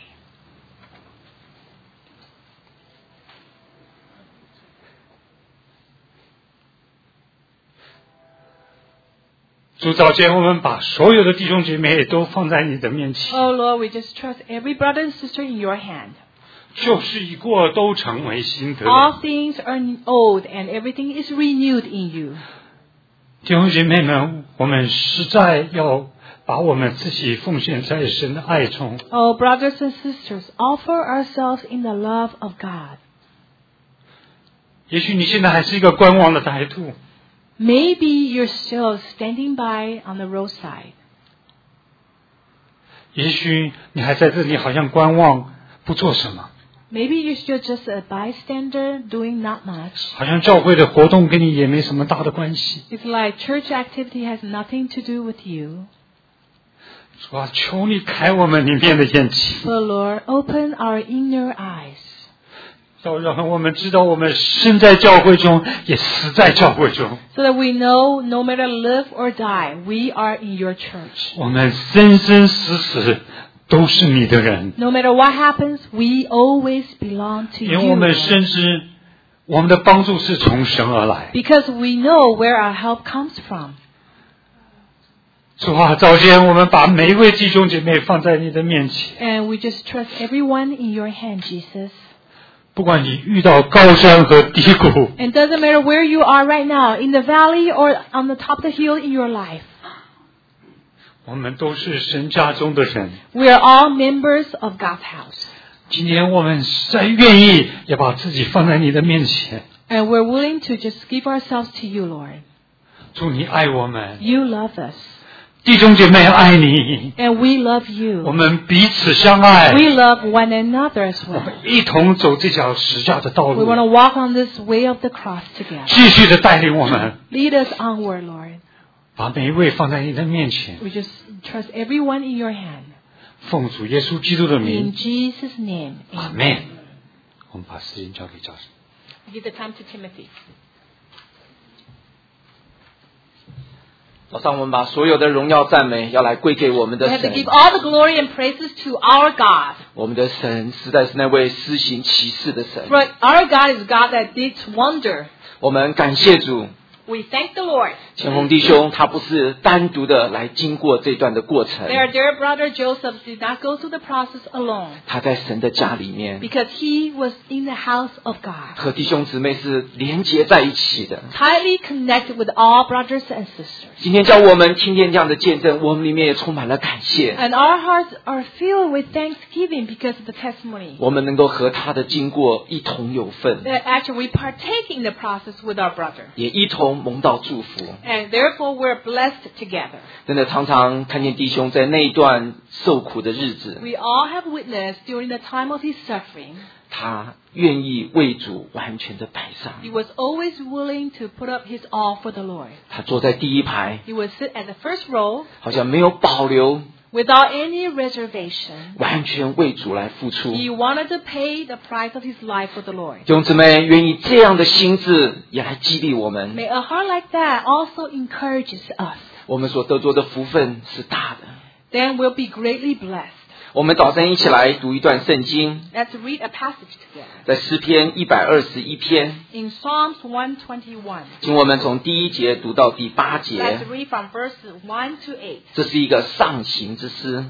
主早间，我们把所有的弟兄姐妹都放在你的面前， Oh Lord, we just trust every brother and sister in your hand. 旧事已过，都成为新的。 All things are old and everything is renewed in you. 弟兄姐妹们，我们实在要把我们自己奉献在神的爱中。 Oh brothers and sisters, offer ourselves in the love of God. 也许你现在还是一个观望的态度， Maybe you're still standing by on the roadside. 也许你还在这里好像观望，不做什么， Maybe you're still just a bystander doing not much. 好像教会的活动跟你也没什么大的关系。 It's like church activity has nothing to do with you. 主啊，求你开我们里面的眼睛， So Lord, open our inner eyes. 要让我们知道，我们生在教会中，也死在教会中。 So that we know no matter live or die, we are in your church. 我们生生死死都是你的人， No matter what happens, we always belong to 因 you. 为我们 Lord. 深知我们的帮助是从神而来。 Because we know where our help comes from. 主啊，早间我们把每一位弟兄姐妹放在你的面前， And we just trust everyone in your hand, Jesus. 不管你遇到高山和低谷， And it doesn't matter where you are right now, in the valley or on the top of the hill in your life. 我们都是神家中的人。 We are all members of God's house. 今天我们实在愿意也把自己放在你的面前。 And we're willing to just give ourselves to you, Lord. 主，你爱我们， You love us. 弟兄姐妹爱你， And we love 我 you. 们彼此相爱， We love one another as 我 well. 们一同走这条十架的道 We want 路， to walk on this way of the cross together. 继续的带领我们， Lead us onward, Lord. 把每一位放在你的面前。 We just trust everyone in your hand. 奉主耶稣基督的 In 名， Jesus' name. 阿 Amen. 门。我们把时间交给教授。 Give the time to Timothy. 早上我们把所有的荣耀赞美要来归给我们 We 的 have to 神 give，all the glory and praises to our God. 我们的神实在是那位施行奇事的神。 For our God is God that did wonder. 我们感谢主， We thank the Lord. 前锋弟兄他不是单独的来经过这段的过程， Their dear brother Joseph did not go through the process alone 他在神的家里面 because he was in the house of God, 和弟兄姊妹是连结在一起的。 tightly connected with all brothers and sisters. 今天叫我们听见这样的见证，我们里面也充满了感谢， And our hearts are filled with thanksgiving because of the testimony. 我们能够和他的经过一同有份， That actually we partake in the process with our brother. 也一同蒙到祝福。 And therefore we're blessed together. 真的常常看见弟兄在那一段受苦的日子， We all have witnessed during the time of his suffering. 他愿意为主完全的摆上。 He was always willing to put up his all for the Lord. 他坐在第一排， He would sit at the first row 好像没有保留， without any reservation. 完全为主来付出。 He wanted to pay the price of his life for the Lord. 弟兄姊妹，愿意这样的心智也来激励我们。 May a heart like that also encourages us. 我们所得着的福分是大的。 Then we'll be greatly blessed. 我们早晨一起来读一段圣经， Let's read a passage together. 在诗篇121篇， In Psalms 121. 请我们从第1节读到第8节 Let's。read from verses 1 to 8. 这是一个上行之诗，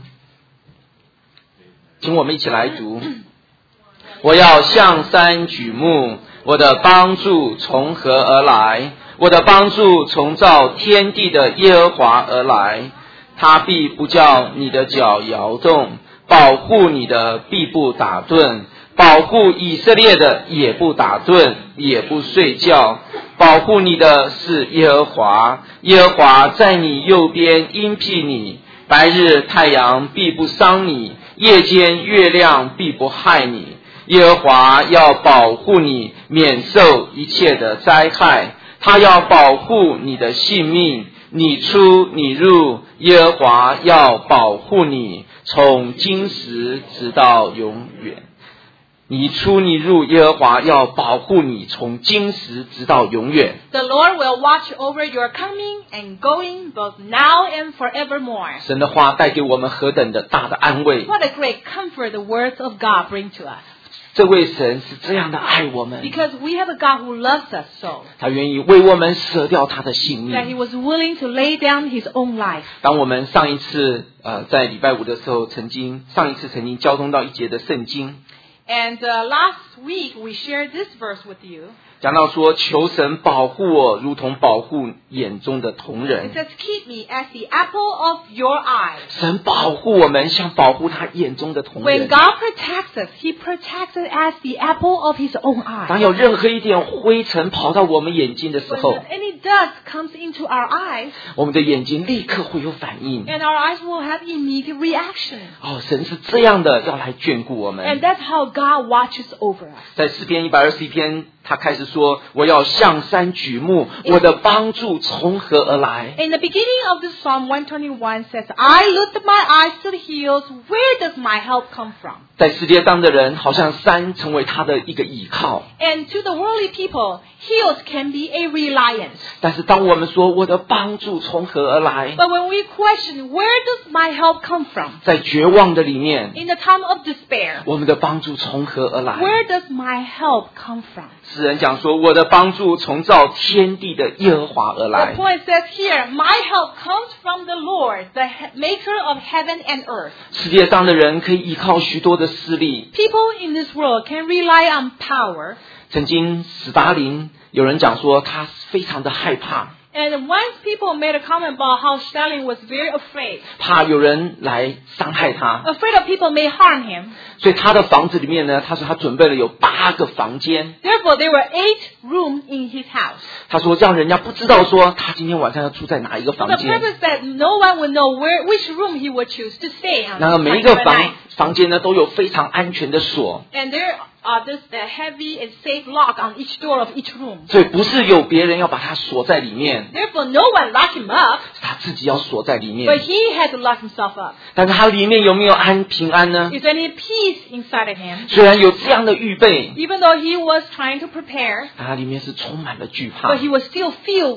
请我们一起来读。我要向山举目，我的帮助从何而来？我的帮助从造天地的耶和华而来。他必不叫你的脚摇动，保护你的必不打盹，保护以色列的也不打盹，也不睡觉。保护你的是耶和华，耶和华在你右边荫庇你。白日太阳必不伤你，夜间月亮必不害你。耶和华要保护你，免受一切的灾害。他要保护你的性命，你出你入，耶和华要保护你，从今时直到永远。你出你入，耶和华要保护你，从今时直到永远。 The Lord will watch over your coming and going, both now and forevermore. 神的话带给我们何等的大的安慰！ What a great comfort the words of God bring to us. 这位神是这样的爱我们， Because we have a God who loves us so, 他愿意为我们舍掉他的性 that He 命。 was willing to lay down His own life. 当我们上一次在礼拜五的时候，曾经交通到一节的圣经， And last week we shared this verse with you. 讲到说，求神保护我，如同保护眼中的瞳 It 人。 says, keep me as the apple of your eye. 神保护我们，像保护他眼中的瞳 When 人。 God protects us, He protects us as the apple of His own 当 eye. 有任何一点灰尘跑到我们眼睛的时 When 候， any dust comes into our eyes, 我们的眼睛立刻会有反应。 and our eyes will have immediate reaction. 哦，神是这样的，要来眷顾我 And 们。 that's how God watches over us. 在诗篇121篇，他开始说：“我要向山举目，我的帮助从何而来？” In the beginning of this Psalm 121 says, I lift my eyes to the hills. Where does my help come from? 在世界上的人，好像山成为他的一个依靠。 And to the worldly people, hills can be a reliance. 但是当我们说我的帮助从何而来， But when we question, where does my help come from? 在绝望的里面， In the time of despair, 我们的帮助从何而来？ where does my help come from? 诗人讲说：“我的帮助从造天地的耶和华而 The 来。” point says here, my help comes from the Lord, the maker of heaven and earth. 世界上的人可以依靠许多的势力。 People in this world can rely on power. 曾经史达林有人讲说，他非常的害怕， And once people made a comment about how Stalin was very afraid. 怕有人来伤害他， Afraid of people may harm him. 所以他的房子里面呢，他说他准备了有8个房间。 Therefore, there were 8 rooms in his house. 他说让人家不知道说他今天晚上要住在哪一个 The 房间。 purpose that no one would know which room he would choose to stay on. 然后每一个 particular night. 房间呢都有非常安全的锁， And there are this heavy and safe lock on each door of each room. 所以不是有别人要把它锁在里面， Therefore, no one locked him up, 是他自己要锁在里 but 面。 he had to lock himself up. 但是它里面有没有平安呢？ Is there any peace inside of him? 虽然有这样的预备， Even though he was trying to prepare, 但它里面是充满了惧怕 but。he was still filled with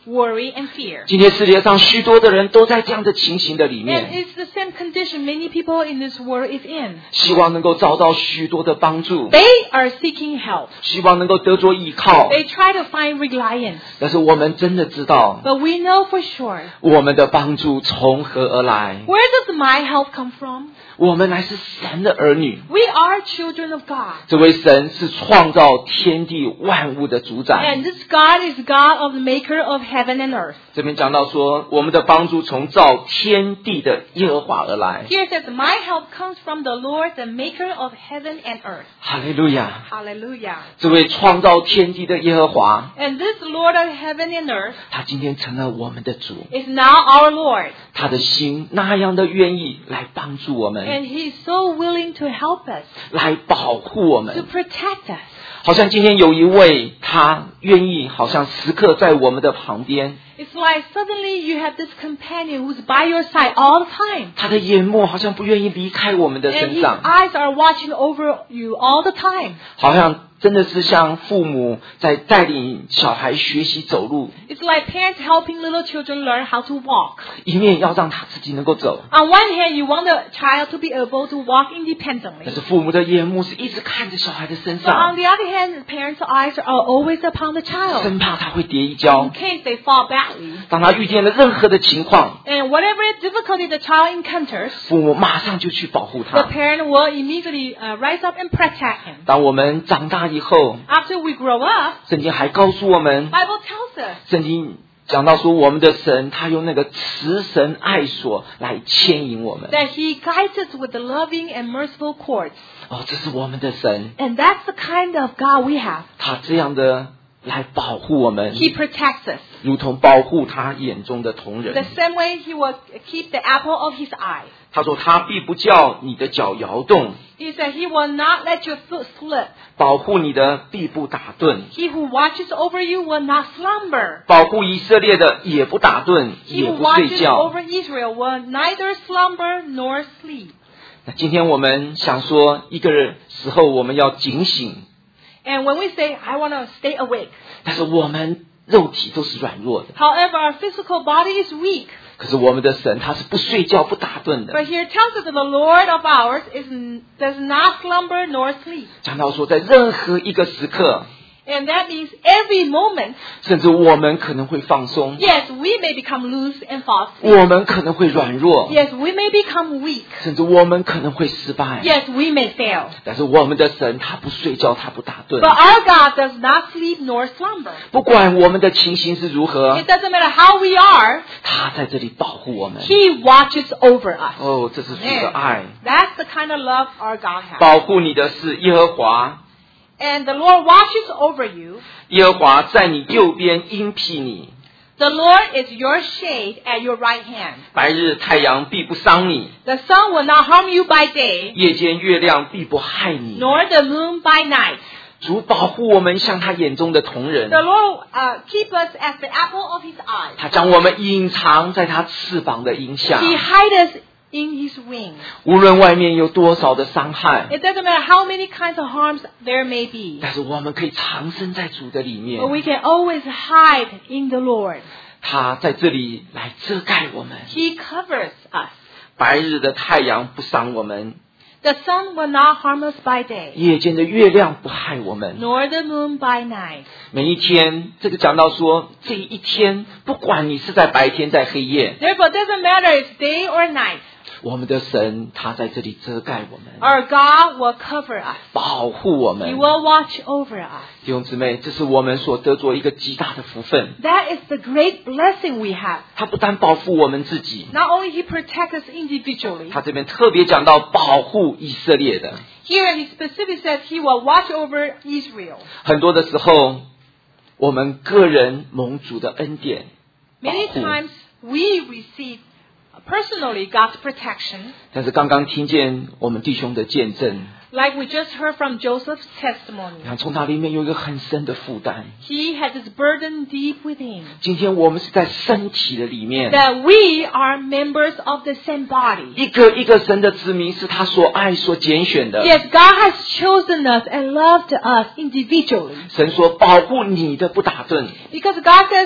worry, and fear. 今天世界上许多的人都在这样的情形的里 And 面， it's the same condition many people in this world is in. 希望能够找到许多的帮助， They are seeking help. 希望能够得着依靠。 They try to find reliance. 但是我们真的知道， But we know for sure. 我们的帮助从何而来？ Where does my help come from? 我们乃是神的儿女， We are children of God. 这位神是创造天地万物的主宰。 And this God is God of the maker of heaven and earth. 这边讲到说，我们的帮助从造天地的耶和华而来。 Here it says, my help comes from the Lord, the maker of heaven and earth. 哈利路亚！ Hallelujah. 这位创造天地的耶和华， And this Lord of heaven and earth 他今天成了我们的主， is now our Lord. 他的心那样的愿意来帮助我们， And He is so willing to help us, 来保护我 to 们。 protect us. 好像今天有一位，他愿意好像时刻在我们的旁边， It's like suddenly you have this companion who's by your side all the time. 他的眼目好像不愿意离开我们的 And 身 His 上， eyes are watching over you all the time. 好像真的是像父母在带领小孩学习走路， It's like parents helping little children learn how to walk. 一面要让他自己能够走， On one hand, you want the child to be able to walk 但 independently. 是父母的眼目是一直看着小孩的身 But on 上， the other hand, the parents' eyes are always upon the child 生怕他会跌一跤 in。case they fall badly. 当他遇见了任何的情况， And whatever difficulty the child encounters, 父母马上就去保护 the 他。 parent will immediately rise up and protect him. 当我们长大以后， After we grow up, 圣经还告诉我们， Bible tells us 圣经讲到说，我们的神他用那个慈神爱所来牵引我们。 that He guides us with the loving and merciful cords. 哦，这是我们的神， And that's the kind of God we have. 他这样的来保护我们， He protects us. 如同保护他眼中的瞳 The 人。 same way He will keep the apple of His eye. 他说，他必不叫你的脚摇动， He said He will not let your foot slip. 保护你的必不打盹， He who watches over you will not slumber. 保护以色列的也不打盹， He 也 who 不睡 watches 觉。 over Israel will neither slumber nor sleep. 那今天我们想说，一个时候我们要警醒， And when we say, I want to stay awake, 但是我们肉体都是软弱的。 however, our physical body is weak. 可是我们的神他是不睡觉不打盹的。 But here it tells us that the Lord of ours does not slumber nor sleep. 讲到说，在任何一个时刻， And that means every moment, 甚至我们可能会放松， yes, we may become loose and fall asleep. 我们可能会软弱， Yes, we may become weak. 甚至我们可能会失败。 Yes, we may fail. 但是我们的神他不睡觉，他不打盹 But。our God does not sleep nor slumber. 不管我们的情形是如何 It，doesn't matter how we are, 他在这里保护我们。 He watches over us. 哦，这是主的爱。 That's the kind of love our God has. 保护你的是耶和华， And the Lord watches over you. 耶和华在你右边荫庇你， The Lord is your shade at your right hand. 白日太阳必不伤你， The sun will not harm you by day, 夜间月亮必不害你。 nor the moon by night. 主保护我们，像他眼中的瞳人 The。Lord keep us as the apple of His eye. 他将我们隐藏在他翅膀的荫下， He hides us in His wings. 无论外面有多少的伤害， It doesn't matter how many kinds of harms there may be, 但是我们可以藏身在主的里面 but。we can always hide in the Lord. 他在这里来遮盖我们， He covers us. 白日的太阳不伤我们， The sun will not harm us by day, 夜间的月亮不害我们。 nor the moon by night. 每一天，这个讲到说，这一天，不管你是在白天在黑夜， Therefore, it doesn't matter it's day or night. 我们的神他在这里遮盖我们， Our God will cover us. 保护我 He 们。 will watch over us. 弟兄姊妹，这是我们所得着一个极大的福分。 That is the great blessing we have. 他不但保护我们自己， Not only He protects us individually, 他这边特别讲到保护以色列的。 here He specifically says He will watch over Israel. 很多的时候，我们个人蒙主的恩典保 Many 护， times we receive personally God's protection, 但是刚刚听见我们弟兄的见证， like we just heard from Joseph's 你 testimony. 看从他里面有一个很深的负担。 He has his burden deep within. 今天我们是在身体的里面， That we are members of the same body. 一个一个神的子民是他所爱所拣选的。 Yes, God has chosen us and loved us individually. 神说保护你的不打盹， Because God says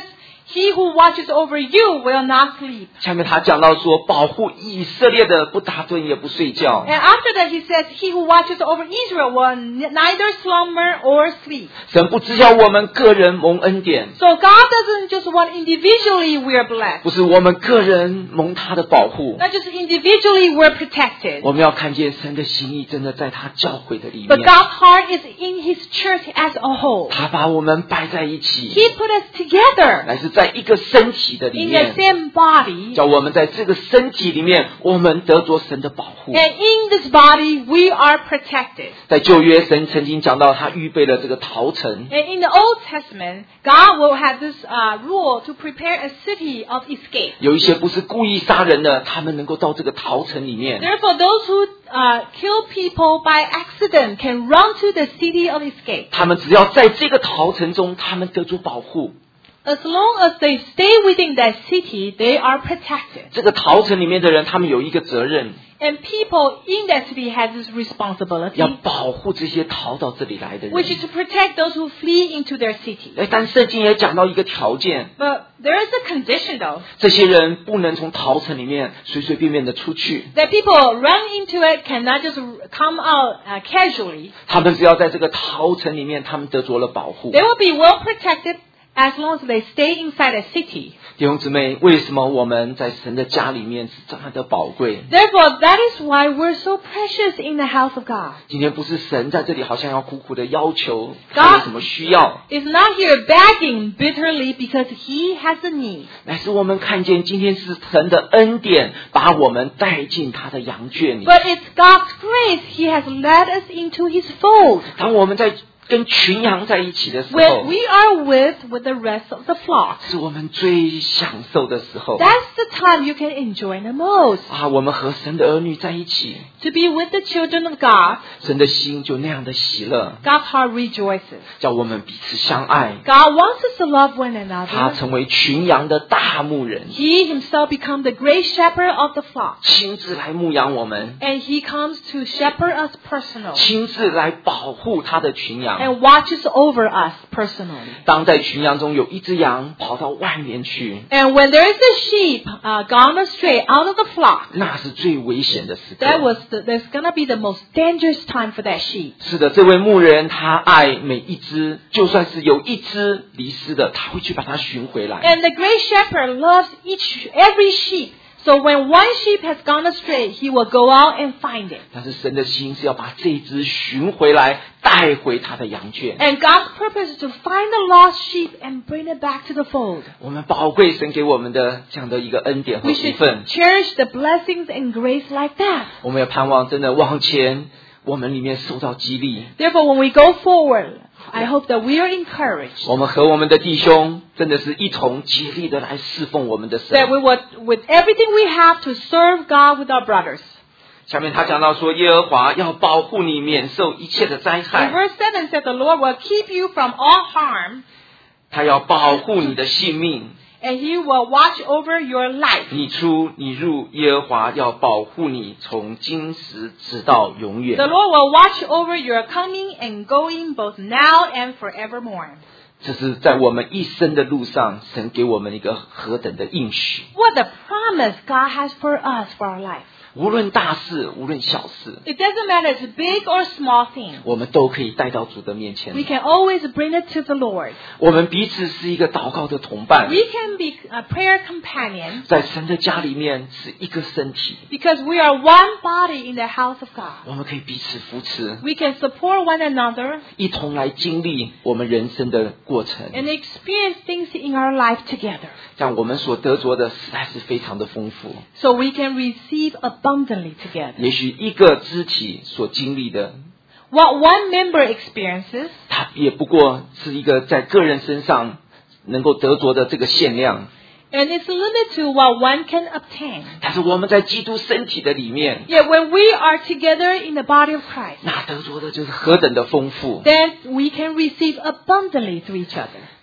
He who watches over you will not sleep. 下面他讲到说，保护以色列的不打盹也不睡觉。 And after that, he says, he who watches over Israel will neither slumber or sleep. 神不只要我们个人蒙恩典， So God doesn't just want individually we are blessed. 不是我们个人蒙他的保护， Not just individually we're protected. 我们要看见神的心意真的在他教会的里 But 面， God's heart is in His church as a whole. 他把我们摆在一起， He put us together 乃是在一个身体的里 in the 面， same body. 叫我们在这个身体里面，我们得着神的保护。 And in this body, we are protected. 在旧约，神曾经讲到，他预备了这个逃城。 And in the Old Testament, God will have this rule to prepare a city of escape. 有一些不是故意杀人的，他们能够到这个逃城里面。 Therefore, those who kill people by accident can run to the city of escape. 他们只要在这个逃城中，他们得着保护。 As long as they stay within that city, they are protected. 这个逃城里面的人，他们有一个责任， And people in that city have this responsibility, 要保护这些逃到这里来的人。 which is to protect those who flee into their city. 但圣经也讲到一个条件， But there is a condition, though, 这些人不能从逃城里面随随便便的出去， that people run into it cannot just come out casually. 他们只要在这个逃城里面，他们得着了保护。 They will be well protected as long as they stay inside a city. 弟兄姊妹，为什么我们在神的家里面是这么的宝贵？ Therefore, that is why we're so precious in the house of God. 今天不是神在这里好像要苦苦的要求他有什么需要， Is not here begging bitterly because He has a need. 乃是我们看见今天是神的恩典，把我们带进他的羊圈里。 But it's God's grace. He has led us into His fold. 当我们在跟群羊在一起的时候， When we are with the rest of the flock, 是我们最享受的时候。 that's the time you can enjoy the most. 我们和神的儿女在一起， To be with the children of God, 神的心就那样的喜乐， God's heart rejoices. 叫我们彼此相爱。 God wants us to love one 他 another. 成为群羊的大牧人， He Himself become the great shepherd of the flock. 亲自来牧养我们， And He comes to shepherd us personally 亲自来保护他的群羊。 and watches over us personally. 当在群羊中有一只羊跑到外面去， And when there is a sheep gone astray out of the flock, 那是最危险的时刻。 there's gonna be the most dangerous time for that sheep. 是的，这位牧人他爱每一只，就算是有一只离失的，他会去把它寻回来。 And the great shepherd loves every sheep. So when one sheep has gone astray, he will go out and find it. 但是神的心是要把这一只寻回来，带回他的羊圈。 And God's purpose is to find the lost sheep and bring it back to the fold. 我们宝贵神给我们的这样的一个恩典和 We 福 should 分， cherish the blessings and grace like that. 我们也盼望真的往前，我们里面受到激励。 Therefore, when we go forward, I hope that we are encouraged. 我们和我们的弟兄真的是一同竭力的来侍奉我们的 That 神。 we would, with everything we have, to serve God with our brothers. 下面他讲到说，耶和华要保护你免受一切的灾 In 害， verse 7 said, the Lord will keep you from all harm, 他要保护你的性命。 and He will watch over your life. 你出你入，耶和华要保护你，从今时直到永远。 The Lord will watch over your coming and going, both now and forevermore. 这是在我们一生的路上，神给我们一个何等的应许。 What a promise God has for us for our life. 无论大事，无论小事， It doesn't matter if it's big or small thing. 我们都可以带到主的面前 We。can always bring it to the Lord. 我们彼此是一个祷告的同伴， We can be prayer companions 在神的家里面是一个身体， because we are one body in the house of God. 我们可以彼此扶持， We can support one another 一同来经历我们人生的过程， and experience things in our life together. 这样我们所得着的实在是非常的丰富。 So we can receive abundantly together. 也许一个肢体所经历的， What one member experiences 它也不过是一个在个人身上能够得着的这个限量。 and it's limited to what one can obtain. 但是我们在基督身体的里面， Yet when we are together in the body of Christ, 那得着的就是何等的丰富。 then we can receive abundantly through each other.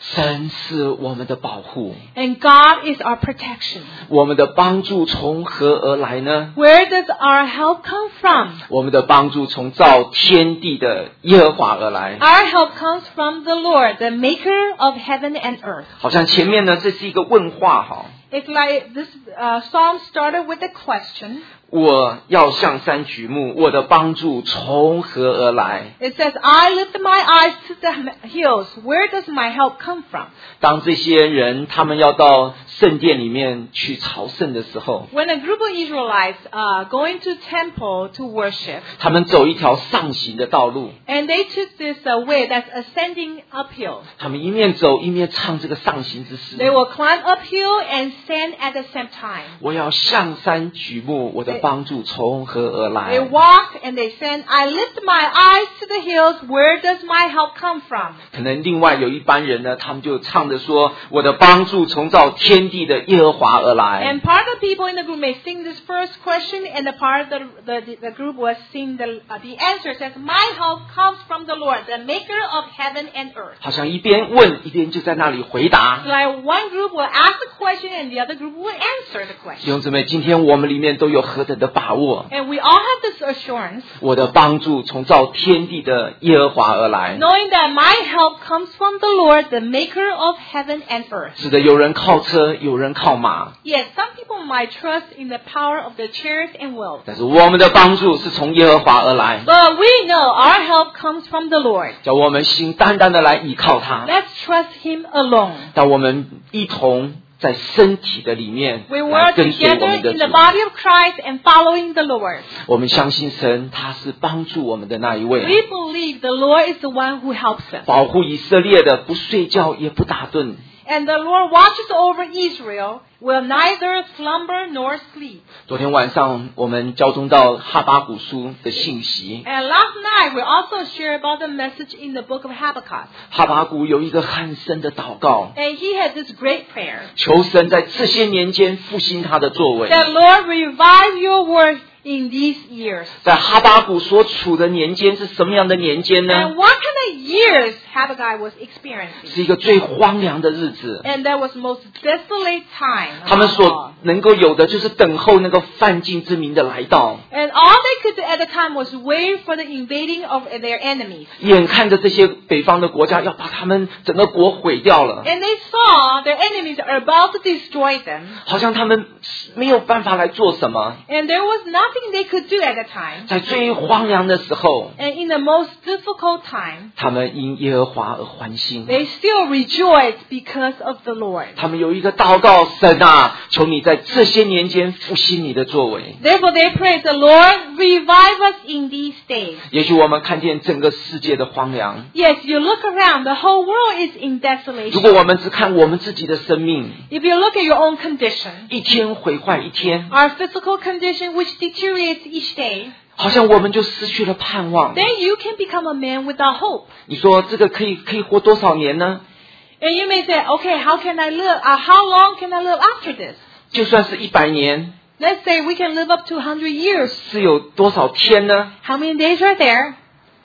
神是我们的保护， And God is our protection. 我们的帮助从何而来呢？ Where does our help come from? 我们的帮助从造天地的耶和华而来。 Our help comes from the Lord, the maker of heaven and earth. 好像前面呢，这是一个问话哈。 It's like this psalm started with a question. 我要向山举目，我的帮助从何而来？ It says, I lift my eyes to the hills. Where does my help come from? 当这些人他们要到圣殿里面去朝圣的时候， When a group of Israelites going to temple to worship, 他们走一条上行的道路， and they took this way that's ascending uphill. 他们一面走一面唱这个上行之 They 诗。 will climb uphill and stand at the same time. 我要向山举目，我的帮助从何而 They 来？ walk and they said, I lift my eyes to the hills. Where does my help come from? 可能另外有一班人呢，他们就唱着说：“我的帮助从造天地的耶和华而来。 And part of the people in the group may sing this first question, and the part of the group will sing the answer. Says, my help comes from the Lord, the maker of heaven and earth. ” 好像一边问一边就在那里回答。 Like one group will ask the question, and the other group will answer the 弟 question. 兄姊妹，今天我们里面都有何等的把握？ And we all have this assurance, 我的帮助从造天地的耶和华而来。 knowing that my help comes from the Lord, the maker of heaven and earth. 是的，有人靠车，有人靠马， Yes, some people might trust in the power of the chariots and wheels. 但是我们的帮助是从耶和华而来， But we know our help comes from the Lord. 叫我们心单单的来倚靠他。 Let's trust Him alone. 当我们一同在身体的里面 We 来 work 跟随我 together 们的 in the 主。 body of Christ and following the Lord. 我们相信神，他是帮助我们的那一位， We believe the Lord is the one who helps us. 保护以色列的，不睡觉也不打盹。 And the Lord watches over Israel, will neither slumber nor sleep. 昨天晚上我们交通到哈巴谷书的信息， And last night we also shared about the message in the book of Habakkuk. 哈巴谷有一个很深的祷告， And he had this great prayer. 求神在这些年间复兴他的作为。 That Lord revive your work in these years. 在哈巴谷所处的年间是什么样的年间呢？ And what kind of years Habakkuk was experiencing? 是一个最荒凉的日子。 And that was most desolate time. 他们所能够有的就是等候那个犯境之民的来到。 And all they could do at the time was wait for the invading of their enemies. 眼看着这些北方的国家要把他们整个国毁掉了， And they saw their enemies are about to destroy them. 好像他们没有办法来做什么。 And there was nothing they could do at the time. 在最荒凉的时候， And in the most difficult time, 他们因耶和华而欢欣。 they still rejoiced because of the Lord. 他们有一个祷告：神啊，求你在这些年间复兴你的作为。 Therefore they prayed, the Lord revive us in these days. 也许我们看见整个世界的荒凉， Yes, you look around, the whole world is in 如 desolation. 果我们只看我们自己的生命， If you look at your own condition, 一天毁坏一天， our physical condition which deteriorates each day, 好像我们就失去了盼望。 then you can become a man without hope. 你说这个可以活多少年呢？ And you may say, okay, how can I live? How long can I live after this? 就算是100年， Let's say we can live up to 100 years. 是有多少天呢？ How many days are there?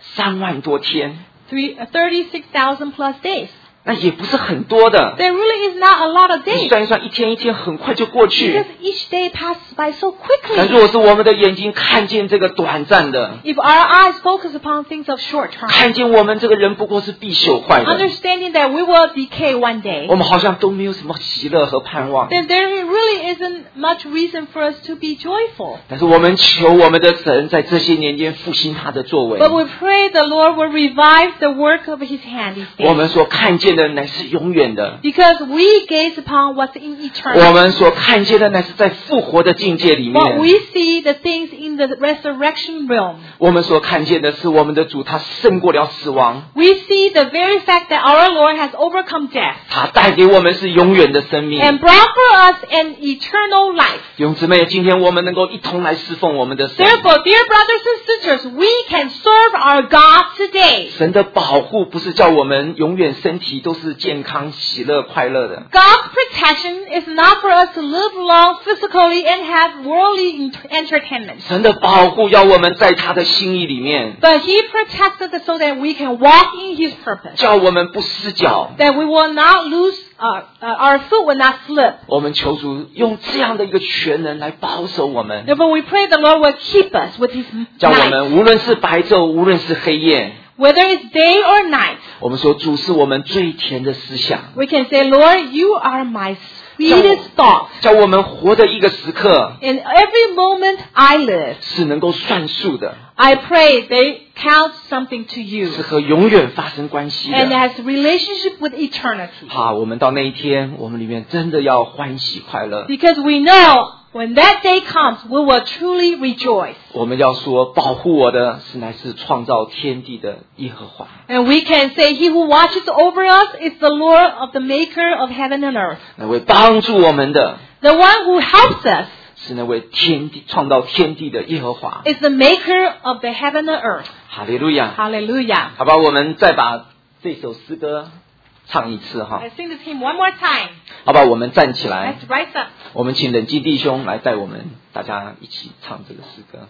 3万多天， 36,000 plus days. 那也不是很多的。 There really is not a lot of 你 days 算一算，一天一天很快就过去 because。each day passes by so 但 quickly. 如果是我们的眼睛看见这个短暂的， If our eyes focus upon things of short term, 看见我们这个人不过是必朽坏的， understanding that we will decay one day, 我们好像都没有什么喜乐和盼望。 then there really isn't much reason for us to be joyful. 但是我们求我们的神在这些年间复兴他的作为。 But we pray the Lord will revive the work of His hand these 我 days. 们所看见的乃是永远的， Because we gaze upon what's in 我 eternity. 们所看见的乃是在复活的境界里 But 面。 we see the things in the resurrection realm. 我们所看见的是我们的主，他胜过了死亡， We see the very fact that our Lord has overcome death. 他他带给我们是永远的生命。 and brought for us an eternal life. 弟兄姊妹，今天我们能够一同来侍奉我们的神。 Therefore, dear brothers and sisters, we can serve our God today. 神的保护不是叫我们永远身体都是健康、喜乐、快乐的。 God's protection is not for us to live long physically and have worldly entertainment. 神的保护要我们在他的心意里面， But He protects us so that we can walk in His purpose. 叫我们不失脚。 That we will not lose, our foot will not slip. 我们求主用这样的一个全能来保守我们， Therefore, we pray the Lord will keep us with His 叫我 might. 们无论是白昼，无论是黑夜， Whether it's day or night, 我们说主是我们最甜的思想， we can say, Lord, You are my sweetest thought. 叫我们活的一个时刻 In every moment I live, 是能够算数的， I pray they count something to You 是和永远发生关系 and 的。 has relationship with eternity. 好，我们到那一天，我们里面真的要欢喜快乐。 Because we know when that day comes, we will truly rejoice. 我们要说，保护我的是乃是创造天地的耶和华， And we can say, He who watches over us is the Lord of the maker of heaven and earth. 那位帮助我们的 The one who helps us 是那位天地创造天地的耶和华。 is the maker of the heaven and earth. 哈利路亚！ Hallelujah. 好吧，我们再把这首诗歌唱一次哈。 Let's sing this hymn one more time. 好吧，我们站起来， Let's rise up. 我们请冷静弟兄来带我们大家一起唱这个诗歌。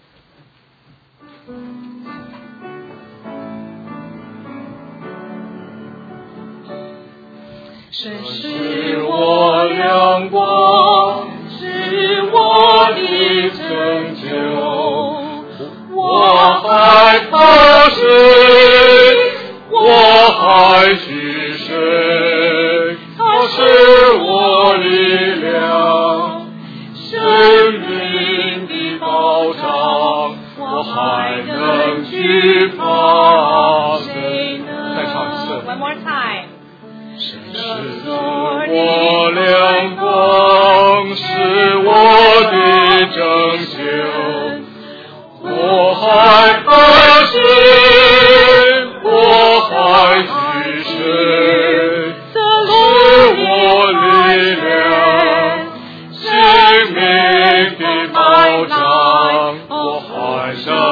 神是我亮光，是我的拯救，我害怕谁？我害惧谁？他是我力量，生命的保障，我还能惧怕谁？再唱一次。 One more time. 是我亮光，是我的拯救，我害怕谁？我害惧谁？是我力量，生命的保障，我还能